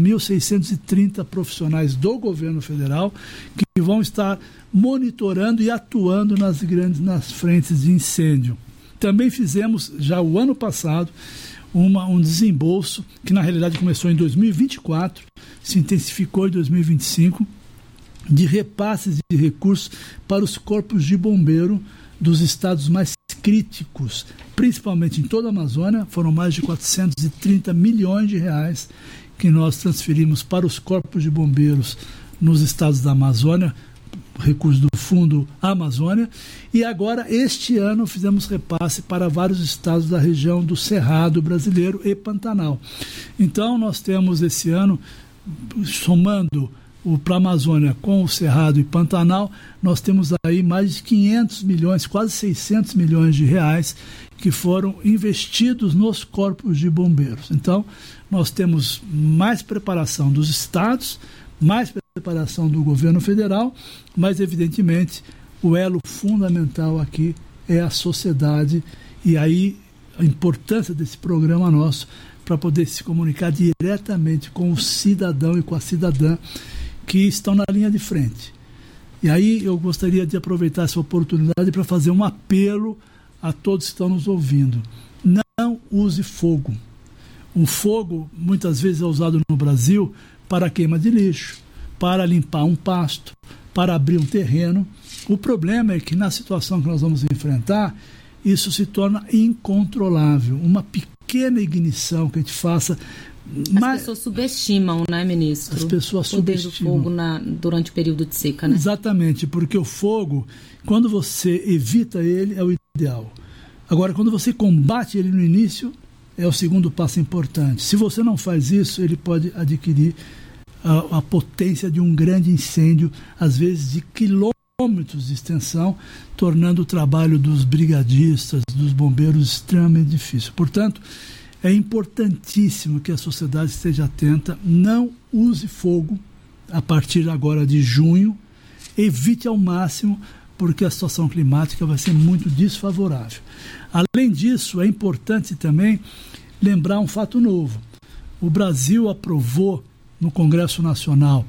4.630 profissionais do governo federal que vão estar monitorando e atuando nas frentes de incêndio. Também fizemos, já o ano passado, um desembolso que na realidade começou em 2024, se intensificou em 2025, de repasses de recursos para os corpos de bombeiro dos estados mais críticos, principalmente em toda a Amazônia. Foram mais de 430 milhões de reais que nós transferimos para os corpos de bombeiros nos estados da Amazônia, recursos do Fundo Amazônia, e agora este ano fizemos repasse para vários estados da região do Cerrado brasileiro e Pantanal. Então nós temos esse ano, somando para a Amazônia com o Cerrado e Pantanal, nós temos aí mais de 500 milhões, quase 600 milhões de reais que foram investidos nos corpos de bombeiros. Então, nós temos mais preparação dos estados, mais preparação do governo federal, mas, evidentemente, o elo fundamental aqui é a sociedade, e aí a importância desse programa nosso para poder se comunicar diretamente com o cidadão e com a cidadã que estão na linha de frente. E aí eu gostaria de aproveitar essa oportunidade para fazer um apelo a todos que estão nos ouvindo. Não use fogo. O fogo muitas vezes é usado no Brasil para queima de lixo, para limpar um pasto, para abrir um terreno. O problema é que na situação que nós vamos enfrentar, isso se torna incontrolável. Uma pequena ignição que a gente faça... As pessoas subestimam, né, ministro? As pessoas subestimam. O poder do fogo durante o período de seca, né? Exatamente, porque o fogo, quando você evita ele, é o ideal. Agora, quando você combate ele no início, é o segundo passo importante. Se você não faz isso, ele pode adquirir a potência de um grande incêndio, às vezes de quilômetros de extensão, tornando o trabalho dos brigadistas, dos bombeiros, extremamente difícil. Portanto, é importantíssimo que a sociedade esteja atenta, não use fogo a partir agora de junho, evite ao máximo, porque a situação climática vai ser muito desfavorável. Além disso, é importante também lembrar um fato novo. O Brasil aprovou no Congresso Nacional,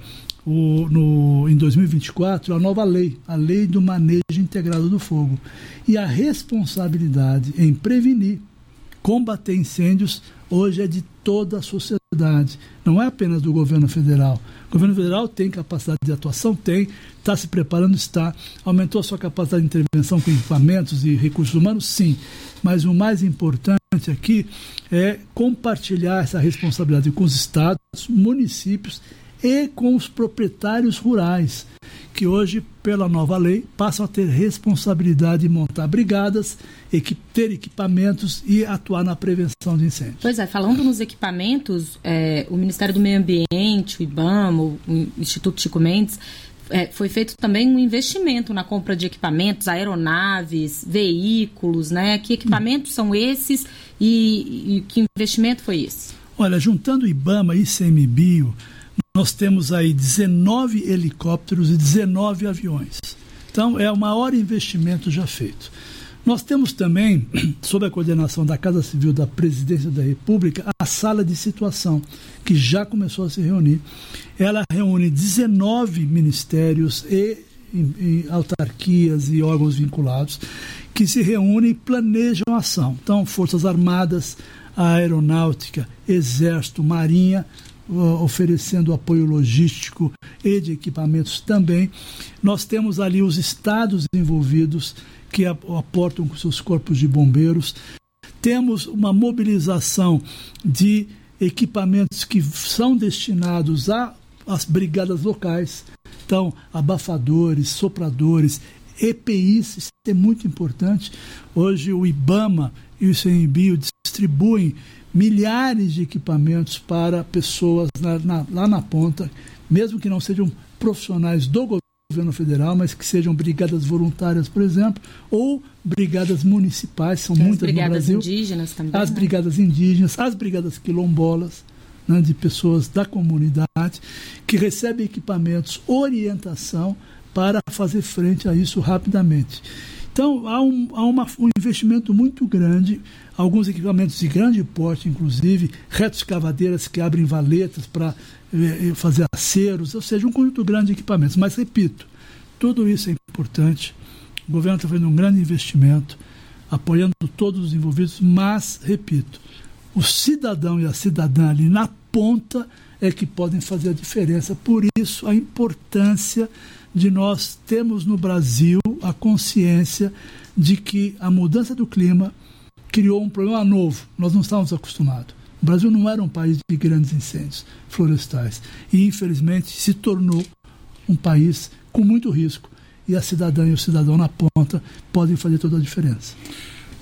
em 2024, a nova lei, a Lei do Manejo Integrado do Fogo. E a responsabilidade em prevenir, combater incêndios, hoje é de toda a sociedade, não é apenas do governo federal. O governo federal tem capacidade de atuação, está se preparando, aumentou a sua capacidade de intervenção com equipamentos e recursos humanos, sim, mas o mais importante aqui é compartilhar essa responsabilidade com os estados, municípios e com os proprietários rurais, que hoje, pela nova lei, passam a ter responsabilidade de montar brigadas, ter equipamentos e atuar na prevenção de incêndios. Pois é, falando nos equipamentos, o Ministério do Meio Ambiente, o IBAMA, o Instituto Chico Mendes, foi feito também um investimento na compra de equipamentos, aeronaves, veículos, né? Que equipamentos são esses e que investimento foi esse? Olha, juntando IBAMA e ICMBio, nós temos aí 19 helicópteros e 19 aviões. Então, é o maior investimento já feito. Nós temos também, sob a coordenação da Casa Civil da Presidência da República, a Sala de Situação, que já começou a se reunir. Ela reúne 19 ministérios e autarquias e órgãos vinculados, que se reúnem e planejam a ação. Então, Forças Armadas, a Aeronáutica, Exército, Marinha, oferecendo apoio logístico e de equipamentos também. Nós temos ali os estados envolvidos que aportam com seus corpos de bombeiros. Temos uma mobilização de equipamentos que são destinados às brigadas locais. Então, abafadores, sopradores, EPIs, isso é muito importante. Hoje o IBAMA e o ICMBio distribuem milhares de equipamentos para pessoas lá na ponta, mesmo que não sejam profissionais do governo federal, mas que sejam brigadas voluntárias, por exemplo, ou brigadas municipais, são muitas no Brasil. As brigadas indígenas também. As brigadas indígenas, as brigadas quilombolas, né, de pessoas da comunidade, que recebem equipamentos, orientação para fazer frente a isso rapidamente. Então, há um investimento muito grande, alguns equipamentos de grande porte, inclusive, retroescavadeiras que abrem valetas para fazer aceros, ou seja, um conjunto grande de equipamentos. Mas, repito, tudo isso é importante. O governo está fazendo um grande investimento, apoiando todos os envolvidos, mas, repito, o cidadão e a cidadã ali na ponta é que podem fazer a diferença. Por isso, a importância de nós termos no Brasil a consciência de que a mudança do clima criou um problema novo. Nós não estávamos acostumados. O Brasil não era um país de grandes incêndios florestais. E, infelizmente, se tornou um país com muito risco. E a cidadã e o cidadão na ponta podem fazer toda a diferença.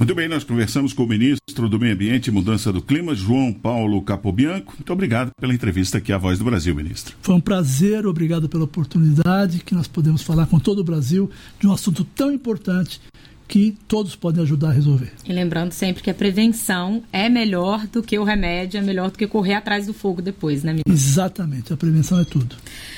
Muito bem, nós conversamos com o ministro do Meio Ambiente e Mudança do Clima, João Paulo Capobianco. Muito obrigado pela entrevista aqui à Voz do Brasil, ministro. Foi um prazer, obrigado pela oportunidade que nós podemos falar com todo o Brasil de um assunto tão importante que todos podem ajudar a resolver. E lembrando sempre que a prevenção é melhor do que o remédio, é melhor do que correr atrás do fogo depois, né, ministro? Exatamente, a prevenção é tudo.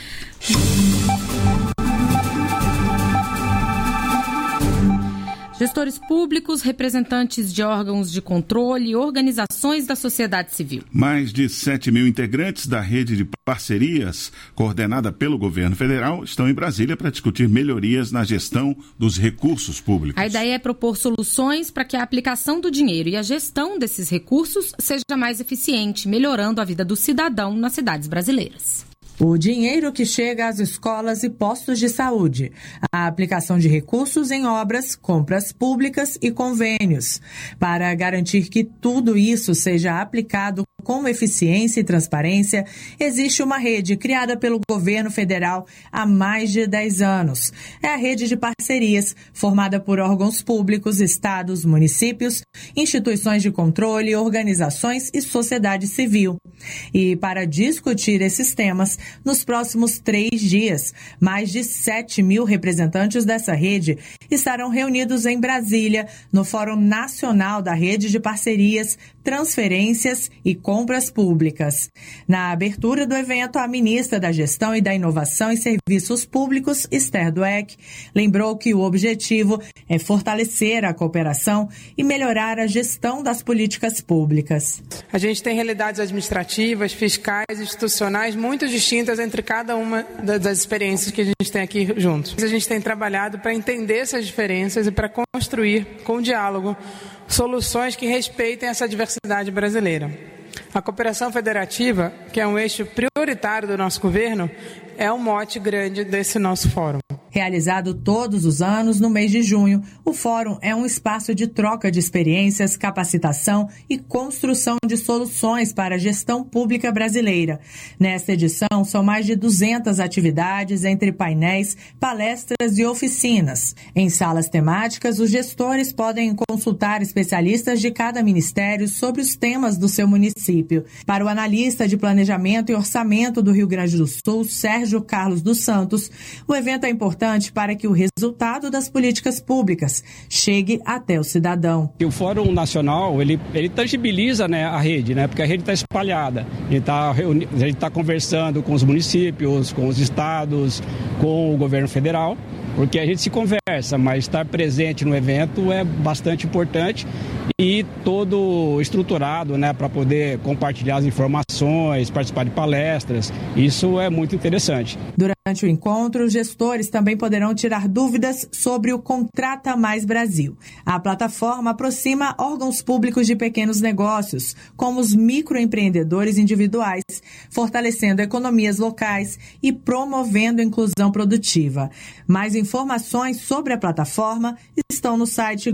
Gestores públicos, representantes de órgãos de controle e organizações da sociedade civil. Mais de 7 mil integrantes da rede de parcerias, coordenada pelo governo federal, estão em Brasília para discutir melhorias na gestão dos recursos públicos. A ideia é propor soluções para que a aplicação do dinheiro e a gestão desses recursos seja mais eficiente, melhorando a vida do cidadão nas cidades brasileiras. O dinheiro que chega às escolas e postos de saúde, a aplicação de recursos em obras, compras públicas e convênios. Para garantir que tudo isso seja aplicado com eficiência e transparência, existe uma rede criada pelo governo federal há mais de 10 anos. É a rede de parcerias, formada por órgãos públicos, estados, municípios, instituições de controle, organizações e sociedade civil. E para discutir esses temas, nos próximos 3 dias, mais de 7 mil representantes dessa rede estarão reunidos em Brasília, no Fórum Nacional da Rede de Parcerias, Transferências e Compras Públicas. Na abertura do evento, a ministra da Gestão e da Inovação e Serviços Públicos, Esther Dweck, lembrou que o objetivo é fortalecer a cooperação e melhorar a gestão das políticas públicas. A gente tem realidades administrativas, fiscais, institucionais muito distintas entre cada uma das experiências que a gente tem aqui juntos. A gente tem trabalhado para entender essas diferenças e para construir, com diálogo, soluções que respeitem essa diversidade brasileira. A cooperação federativa, que é um eixo prioritário do nosso governo, é um mote grande desse nosso fórum. Realizado todos os anos no mês de junho, o fórum é um espaço de troca de experiências, capacitação e construção de soluções para a gestão pública brasileira. Nesta edição, são mais de 200 atividades entre painéis, palestras e oficinas. Em salas temáticas, os gestores podem consultar especialistas de cada ministério sobre os temas do seu município. Para o analista de planejamento e orçamento do Rio Grande do Sul, Sérgio Carlos dos Santos, o evento é importante para que o resultado das políticas públicas chegue até o cidadão. O Fórum Nacional, ele tangibiliza, né, a rede, né, porque a rede está espalhada. A gente está conversando com os municípios, com os estados, com o governo federal, porque a gente se conversa, mas estar presente no evento é bastante importante e todo estruturado, né, para poder compartilhar as informações, participar de palestras. Isso é muito interessante. Durante o encontro, os gestores também poderão tirar dúvidas sobre o Contrata Mais Brasil. A plataforma aproxima órgãos públicos de pequenos negócios, como os microempreendedores individuais, fortalecendo economias locais e promovendo a inclusão produtiva. Mais informações sobre a plataforma estão no site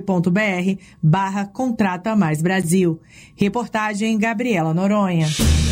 gov.br/Contrata Mais Brasil. Reportagem Gabriela Noronha.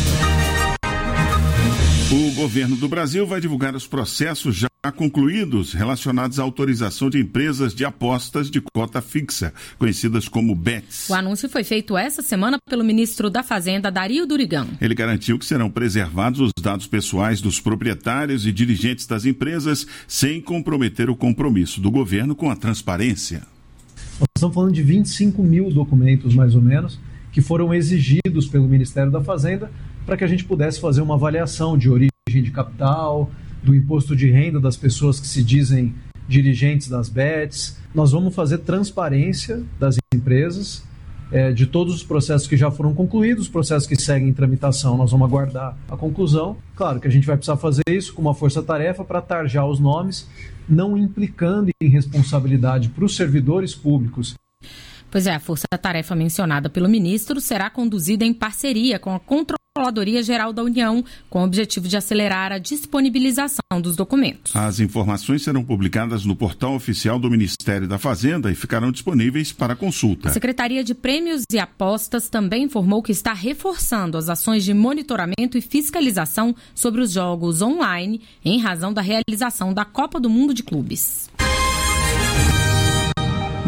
O governo do Brasil vai divulgar os processos já concluídos relacionados à autorização de empresas de apostas de cota fixa, conhecidas como BETs. O anúncio foi feito essa semana pelo ministro da Fazenda, Dario Durigão. Ele garantiu que serão preservados os dados pessoais dos proprietários e dirigentes das empresas, sem comprometer o compromisso do governo com a transparência. Nós estamos falando de 25 mil documentos, mais ou menos, que foram exigidos pelo Ministério da Fazenda para que a gente pudesse fazer uma avaliação de origem de capital, do imposto de renda das pessoas que se dizem dirigentes das BETs. Nós vamos fazer transparência das empresas, de todos os processos que já foram concluídos, os processos que seguem em tramitação, nós vamos aguardar a conclusão. Claro que a gente vai precisar fazer isso com uma força-tarefa para tarjar os nomes, não implicando em responsabilidade para os servidores públicos. Pois é, a força-tarefa mencionada pelo ministro será conduzida em parceria com a Controladoria Geral da União, com o objetivo de acelerar a disponibilização dos documentos. As informações serão publicadas no portal oficial do Ministério da Fazenda e ficarão disponíveis para consulta. A Secretaria de Prêmios e Apostas também informou que está reforçando as ações de monitoramento e fiscalização sobre os jogos online, em razão da realização da Copa do Mundo de Clubes.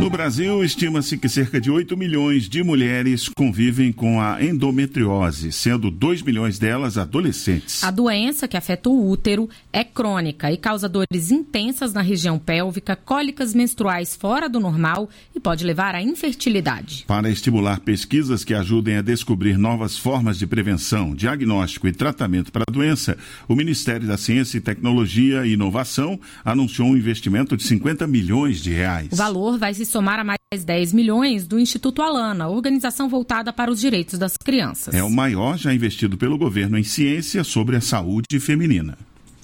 No Brasil, estima-se que cerca de 8 milhões de mulheres convivem com a endometriose, sendo 2 milhões delas adolescentes. A doença, que afeta o útero, é crônica e causa dores intensas na região pélvica, cólicas menstruais fora do normal e pode levar à infertilidade. Para estimular pesquisas que ajudem a descobrir novas formas de prevenção, diagnóstico e tratamento para a doença, o Ministério da Ciência e Tecnologia e Inovação anunciou um investimento de 50 milhões de reais. O valor vai se somar a mais 10 milhões do Instituto Alana, organização voltada para os direitos das crianças. É o maior já investido pelo governo em ciência sobre a saúde feminina.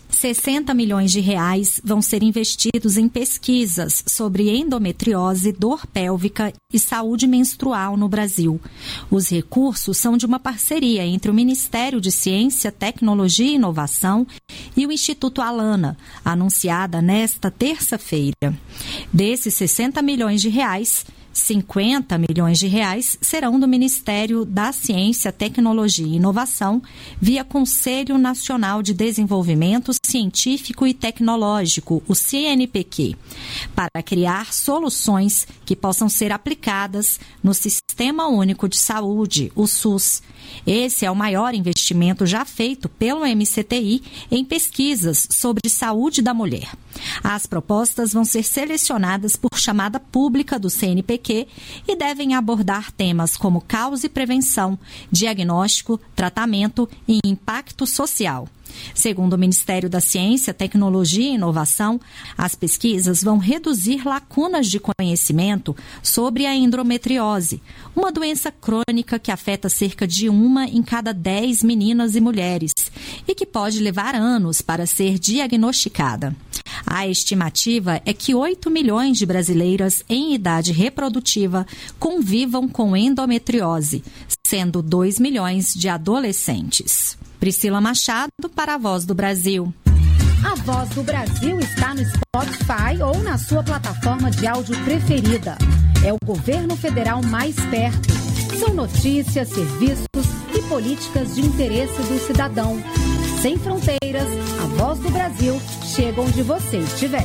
60 milhões de reais vão ser investidos em pesquisas sobre endometriose, dor pélvica e saúde menstrual no Brasil. Os recursos são de uma parceria entre o Ministério de Ciência, Tecnologia e Inovação e o Instituto Alana, anunciada nesta terça-feira. Desses 60 milhões de reais, 50 milhões de reais serão do Ministério da Ciência, Tecnologia e Inovação via Conselho Nacional de Desenvolvimento Científico e Tecnológico, o CNPq, para criar soluções que possam ser aplicadas no Sistema Único de Saúde, o SUS. Esse é o maior investimento já feito pelo MCTI em pesquisas sobre saúde da mulher. As propostas vão ser selecionadas por chamada pública do CNPq e devem abordar temas como causa e prevenção, diagnóstico, tratamento e impacto social. Segundo o Ministério da Ciência, Tecnologia e Inovação, as pesquisas vão reduzir lacunas de conhecimento sobre a endometriose, uma doença crônica que afeta cerca de 1 em cada 10 meninas e mulheres e que pode levar anos para ser diagnosticada. A estimativa é que 8 milhões de brasileiras em idade reprodutiva convivam com endometriose, sendo 2 milhões de adolescentes. Priscila Machado para a Voz do Brasil. A Voz do Brasil está no Spotify ou na sua plataforma de áudio preferida. É o governo federal mais perto. São notícias, serviços e políticas de interesse do cidadão. Sem fronteiras, a Voz do Brasil chega onde você estiver.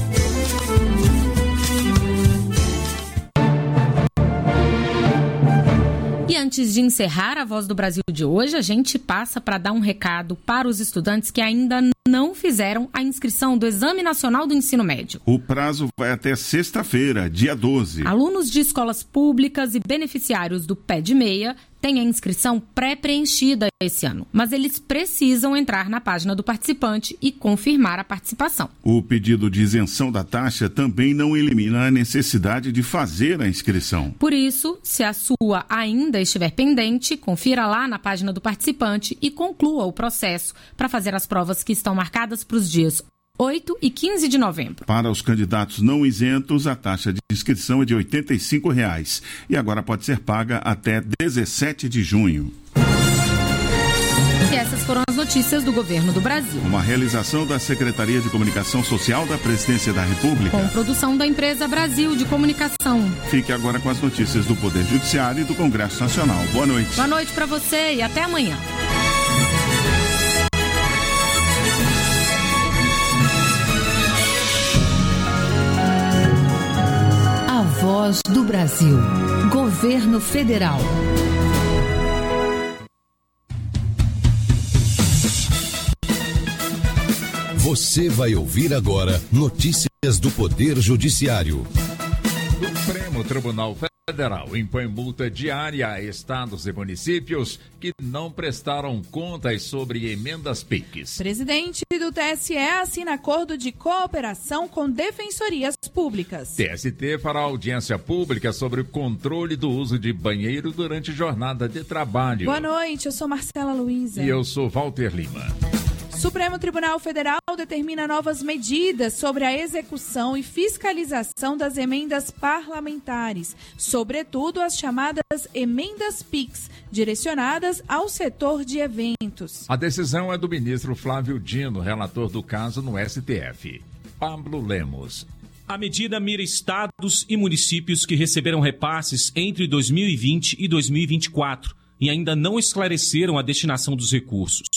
E antes de encerrar a Voz do Brasil de hoje, a gente passa para dar um recado para os estudantes que ainda não fizeram a inscrição do Exame Nacional do Ensino Médio. O prazo vai até sexta-feira, dia 12. Alunos de escolas públicas e beneficiários do Pé de Meia têm a inscrição pré-preenchida esse ano, mas eles precisam entrar na página do participante e confirmar a participação. O pedido de isenção da taxa também não elimina a necessidade de fazer a inscrição. Por isso, se a sua ainda estiver pendente, confira lá na página do participante e conclua o processo para fazer as provas que estão marcadas para os dias 8 e 15 de novembro. Para os candidatos não isentos, a taxa de inscrição é de R$ 85 e agora pode ser paga até 17 de junho. E essas foram as notícias do Governo do Brasil. Uma realização da Secretaria de Comunicação Social da Presidência da República. Com produção da empresa Brasil de Comunicação. Fique agora com as notícias do Poder Judiciário e do Congresso Nacional. Boa noite. Boa noite para você e até amanhã. A Voz do Brasil. Governo Federal. Você vai ouvir agora notícias do Poder Judiciário. O Supremo Tribunal Federal impõe multa diária a estados e municípios que não prestaram contas sobre emendas PIX. Presidente do TSE assina acordo de cooperação com defensorias públicas. TST fará audiência pública sobre o controle do uso de banheiro durante jornada de trabalho. Boa noite, eu sou Marcela Luiza. E eu sou Walter Lima. Supremo Tribunal Federal determina novas medidas sobre a execução e fiscalização das emendas parlamentares, sobretudo as chamadas emendas PIX, direcionadas ao setor de eventos. A decisão é do ministro Flávio Dino, relator do caso no STF. Pablo Lemos. A medida mira estados e municípios que receberam repasses entre 2020 e 2024 e ainda não esclareceram a destinação dos recursos.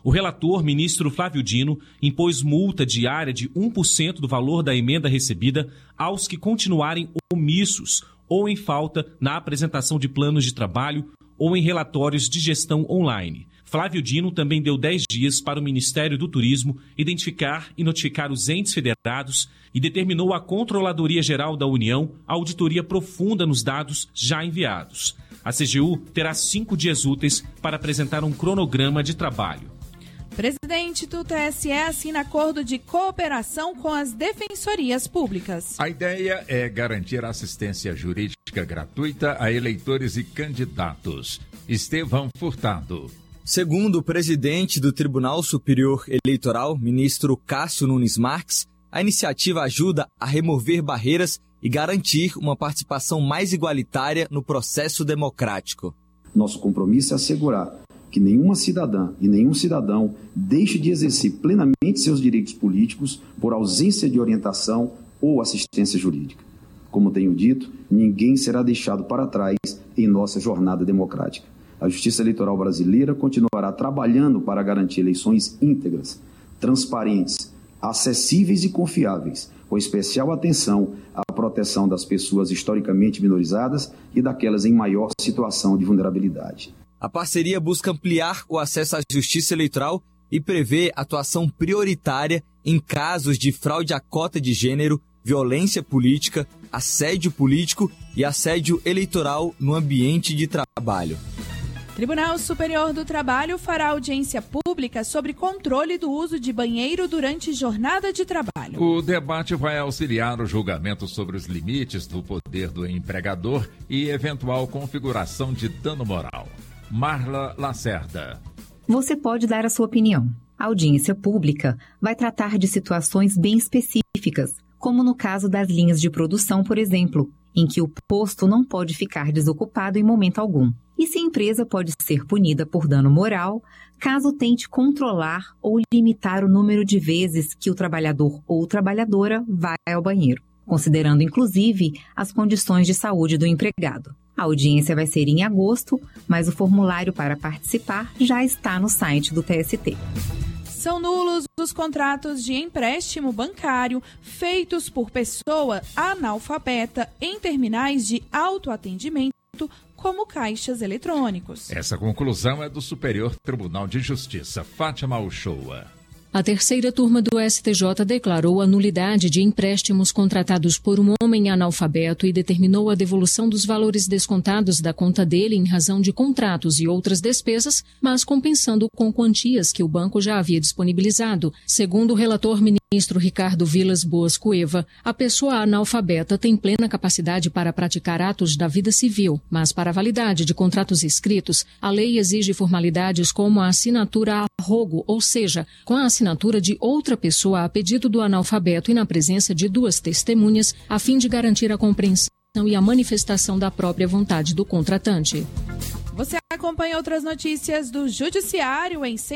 O relator, ministro Flávio Dino, impôs multa diária de 1% do valor da emenda recebida aos que continuarem omissos ou em falta na apresentação de planos de trabalho ou em relatórios de gestão online. Flávio Dino também deu 10 dias para o Ministério do Turismo identificar e notificar os entes federados e determinou à Controladoria Geral da União a auditoria profunda nos dados já enviados. A CGU terá 5 dias úteis para apresentar um cronograma de trabalho. Presidente do TSE assina acordo de cooperação com as defensorias públicas. A ideia é garantir assistência jurídica gratuita a eleitores e candidatos. Estevão Furtado. Segundo o presidente do Tribunal Superior Eleitoral, ministro Cássio Nunes Marques, a iniciativa ajuda a remover barreiras e garantir uma participação mais igualitária no processo democrático. Nosso compromisso é assegurar que nenhuma cidadã e nenhum cidadão deixe de exercer plenamente seus direitos políticos por ausência de orientação ou assistência jurídica. Como tenho dito, ninguém será deixado para trás em nossa jornada democrática. A Justiça Eleitoral brasileira continuará trabalhando para garantir eleições íntegras, transparentes, acessíveis e confiáveis, com especial atenção à proteção das pessoas historicamente minorizadas e daquelas em maior situação de vulnerabilidade. A parceria busca ampliar o acesso à justiça eleitoral e prevê atuação prioritária em casos de fraude à cota de gênero, violência política, assédio político e assédio eleitoral no ambiente de trabalho. Tribunal Superior do Trabalho fará audiência pública sobre controle do uso de banheiro durante jornada de trabalho. O debate vai auxiliar o julgamento sobre os limites do poder do empregador e eventual configuração de dano moral. Marla Lacerda. Você pode dar a sua opinião. A audiência pública vai tratar de situações bem específicas, como no caso das linhas de produção, por exemplo, em que o posto não pode ficar desocupado em momento algum. E se a empresa pode ser punida por dano moral, caso tente controlar ou limitar o número de vezes que o trabalhador ou trabalhadora vai ao banheiro, considerando inclusive as condições de saúde do empregado. A audiência vai ser em agosto, mas o formulário para participar já está no site do TST. São nulos os contratos de empréstimo bancário feitos por pessoa analfabeta em terminais de autoatendimento, como caixas eletrônicos. Essa conclusão é do Superior Tribunal de Justiça. Fátima Uchoa. A terceira turma do STJ declarou a nulidade de empréstimos contratados por um homem analfabeto e determinou a devolução dos valores descontados da conta dele em razão de contratos e outras despesas, mas compensando com quantias que o banco já havia disponibilizado. Segundo o relator ministro Ricardo Vilas Boas Cueva, a pessoa analfabeta tem plena capacidade para praticar atos da vida civil, mas para a validade de contratos escritos, a lei exige formalidades como a assinatura a rogo, ou seja, com a assinatura de outra pessoa a pedido do analfabeto e na presença de 2 testemunhas, a fim de garantir a compreensão e a manifestação da própria vontade do contratante. Você acompanha outras notícias do Judiciário em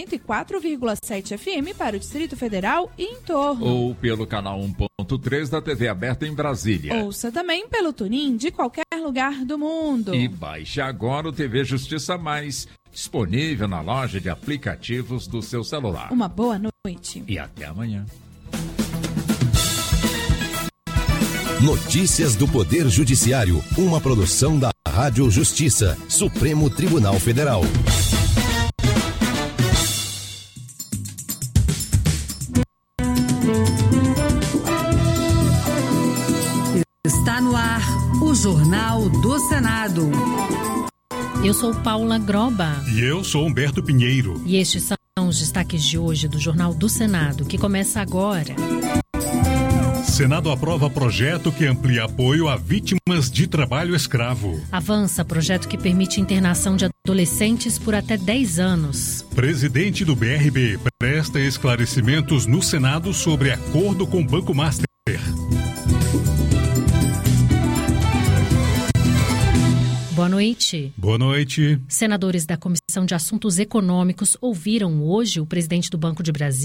104,7 FM para o Distrito Federal e em torno. Ou pelo canal 1.3 da TV aberta em Brasília. Ouça também pelo TuneIn de qualquer lugar do mundo. E baixe agora o TV Justiça Mais, disponível na loja de aplicativos do seu celular. Uma boa noite. E até amanhã. Notícias do Poder Judiciário, uma produção da Rádio Justiça, Supremo Tribunal Federal. Está no ar o Jornal do Senado. Eu sou Paula Groba. E eu sou Humberto Pinheiro. E estes são os destaques de hoje do Jornal do Senado, que começa agora. Senado aprova projeto que amplia apoio a vítimas de trabalho escravo. Avança projeto que permite internação de adolescentes por até 10 anos. Presidente do BRB presta esclarecimentos no Senado sobre acordo com o Banco Master. Boa noite. Boa noite. Senadores da Comissão de Assuntos Econômicos ouviram hoje o presidente do Banco de Brasília,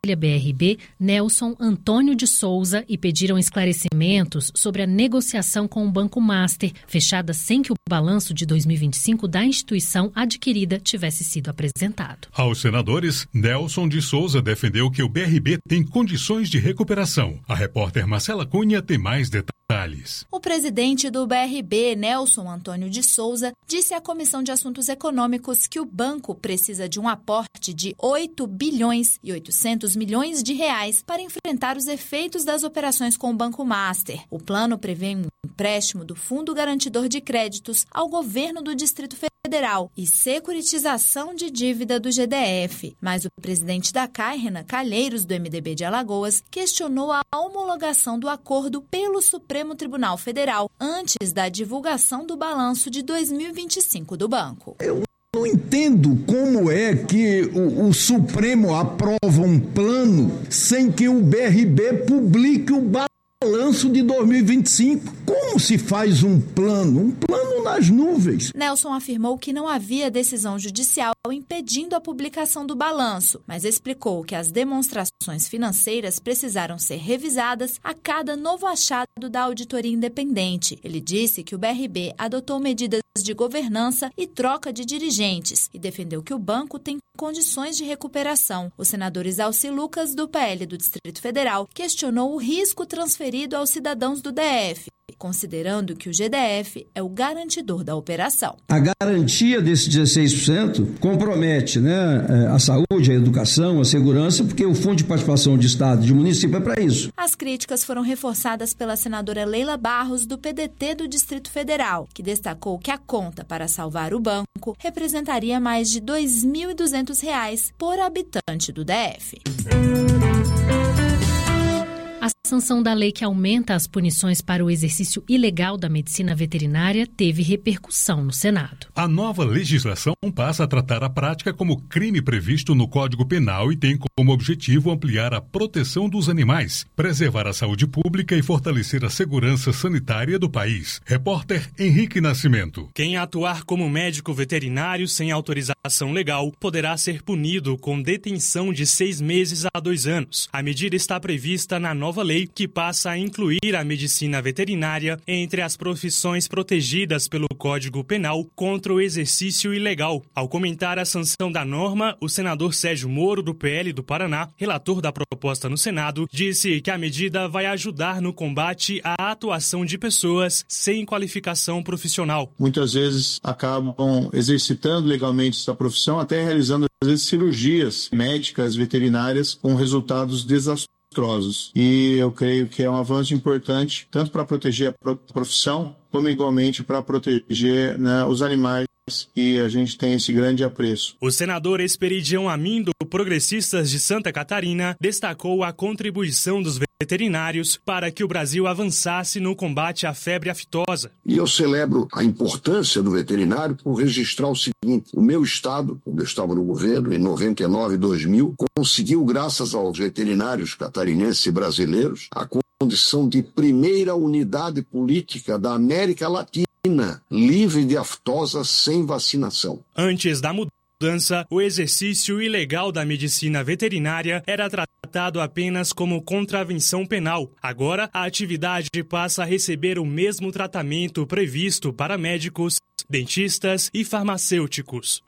BRB, Nelson Antônio de Souza, e pediram esclarecimentos sobre a negociação com o Banco Master, fechada sem que o balanço de 2025 da instituição adquirida tivesse sido apresentado. Aos senadores, Nelson de Souza defendeu que o BRB tem condições de recuperação. A repórter Marcela Cunha tem mais detalhes. O presidente do BRB, Nelson Antônio de Souza, disse à Comissão de Assuntos Econômicos que o banco precisa de um aporte de 8 bilhões e 800 milhões de reais para enfrentar os efeitos das operações com o Banco Master. O plano prevê um empréstimo do Fundo Garantidor de Créditos ao governo do Distrito Federal e securitização de dívida do GDF. Mas o presidente da CAI, Renan Calheiros, do MDB de Alagoas, questionou a homologação do acordo pelo Supremo Tribunal Federal antes da divulgação do balanço de 2025 do banco. Eu não entendo como é que o Supremo aprova um plano sem que o BRB publique o balanço de 2025. Como se faz um plano? Um plano nas nuvens. Nelson afirmou que não havia decisão judicial impedindo a publicação do balanço, mas explicou que as demonstrações financeiras precisaram ser revisadas a cada novo achado da auditoria independente. Ele disse que o BRB adotou medidas de governança e troca de dirigentes e defendeu que o banco tem condições de recuperação. O senador Isalci Lucas, do PL do Distrito Federal, questionou o risco transferido aos cidadãos do DF, considerando que o GDF é o garantidor da operação. A garantia desses 16% compromete, a saúde, a educação, a segurança, porque o Fundo de Participação de Estado e de município é para isso. As críticas foram reforçadas pela senadora Leila Barros, do PDT do Distrito Federal, que destacou que a conta para salvar o banco representaria mais de R$ 2.200 por habitante do DF. A sanção da lei que aumenta as punições para o exercício ilegal da medicina veterinária teve repercussão no Senado. A nova legislação passa a tratar a prática como crime previsto no Código Penal e tem como objetivo ampliar a proteção dos animais, preservar a saúde pública e fortalecer a segurança sanitária do país. Repórter Henrique Nascimento. Quem atuar como médico veterinário sem autorização legal poderá ser punido com detenção de 6 meses a 2 anos. A medida está prevista na nova lei, que passa a incluir a medicina veterinária entre as profissões protegidas pelo Código Penal contra o exercício ilegal. Ao comentar a sanção da norma, o senador Sérgio Moro, do PL do Paraná, relator da proposta no Senado, disse que a medida vai ajudar no combate à atuação de pessoas sem qualificação profissional. Muitas vezes acabam exercitando legalmente essa profissão, até realizando, às vezes, cirurgias médicas veterinárias com resultados desastrosos. E eu creio que é um avanço importante, tanto para proteger a profissão, como igualmente para proteger os animais, e a gente tem esse grande apreço. O senador Esperidião Amin, do Progressistas de Santa Catarina, destacou a contribuição dos veterinários para que o Brasil avançasse no combate à febre aftosa. E eu celebro a importância do veterinário por registrar o seguinte: o meu estado, quando eu estava no governo, em 99 e 2000, conseguiu, graças aos veterinários catarinenses e brasileiros, a condição de primeira unidade política da América Latina livre de aftosa sem vacinação. Antes da mudança, o exercício ilegal da medicina veterinária era tratado apenas como contravenção penal. Agora, a atividade passa a receber o mesmo tratamento previsto para médicos, dentistas e farmacêuticos.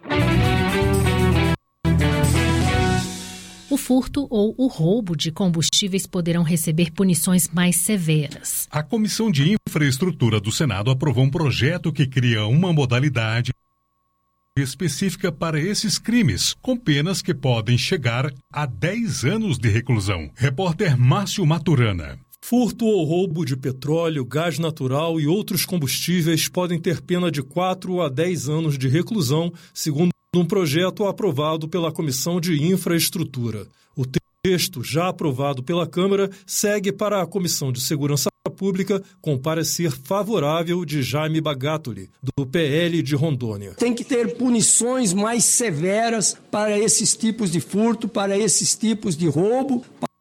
O furto ou o roubo de combustíveis poderão receber punições mais severas. A Comissão de Infraestrutura do Senado aprovou um projeto que cria uma modalidade específica para esses crimes, com penas que podem chegar a 10 anos de reclusão. Repórter Márcio Maturana. Furto ou roubo de petróleo, gás natural e outros combustíveis podem ter pena de 4 a 10 anos de reclusão, segundo um projeto aprovado pela Comissão de Infraestrutura. O texto, já aprovado pela Câmara, segue para a Comissão de Segurança Pública com parecer favorável de Jaime Bagatoli, do PL de Rondônia. Tem que ter punições mais severas para esses tipos de furto, para esses tipos de roubo,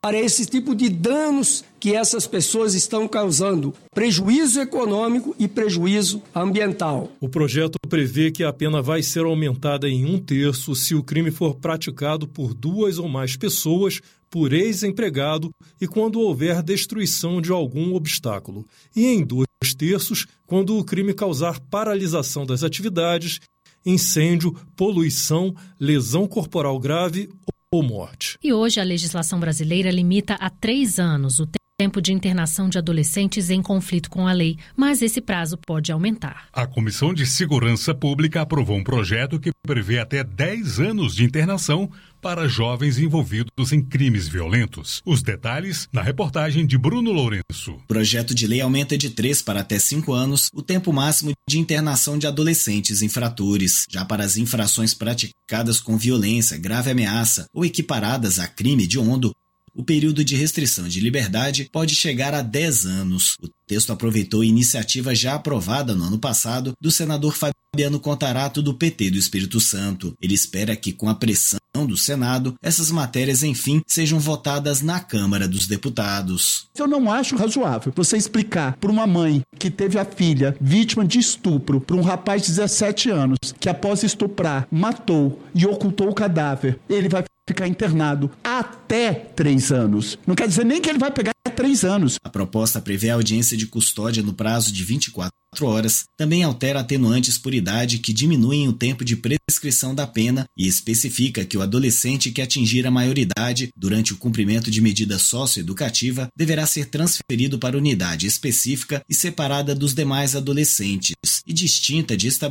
para esse tipo de danos que essas pessoas estão causando, prejuízo econômico e prejuízo ambiental. O projeto prevê que a pena vai ser aumentada em 1/3 se o crime for praticado por 2 ou mais pessoas, por ex-empregado e quando houver destruição de algum obstáculo, e em 2/3 quando o crime causar paralisação das atividades, incêndio, poluição, lesão corporal grave ou morte. E hoje a legislação brasileira limita a 3 anos o tempo de internação de adolescentes em conflito com a lei, mas esse prazo pode aumentar. A Comissão de Segurança Pública aprovou um projeto que prevê até 10 anos de internação para jovens envolvidos em crimes violentos. Os detalhes na reportagem de Bruno Lourenço. O projeto de lei aumenta de 3 para até 5 anos o tempo máximo de internação de adolescentes infratores. Já para as infrações praticadas com violência, grave ameaça ou equiparadas a crime hediondo, o período de restrição de liberdade pode chegar a 10 anos. O texto aproveitou a iniciativa já aprovada no ano passado do senador Fabiano Contarato, do PT do Espírito Santo. Ele espera que, com a pressão do Senado, essas matérias, enfim, sejam votadas na Câmara dos Deputados. Eu não acho razoável você explicar para uma mãe que teve a filha vítima de estupro, para um rapaz de 17 anos, que após estuprar, matou e ocultou o cadáver, ele vai ficar internado até 3 anos. Não quer dizer nem que ele vai pegar 3 anos. A proposta prevê a audiência de custódia no prazo de 24 horas, também altera atenuantes por idade que diminuem o tempo de prescrição da pena e especifica que o adolescente que atingir a maioridade durante o cumprimento de medida socioeducativa deverá ser transferido para unidade específica e separada dos demais adolescentes e distinta de estabelecimentos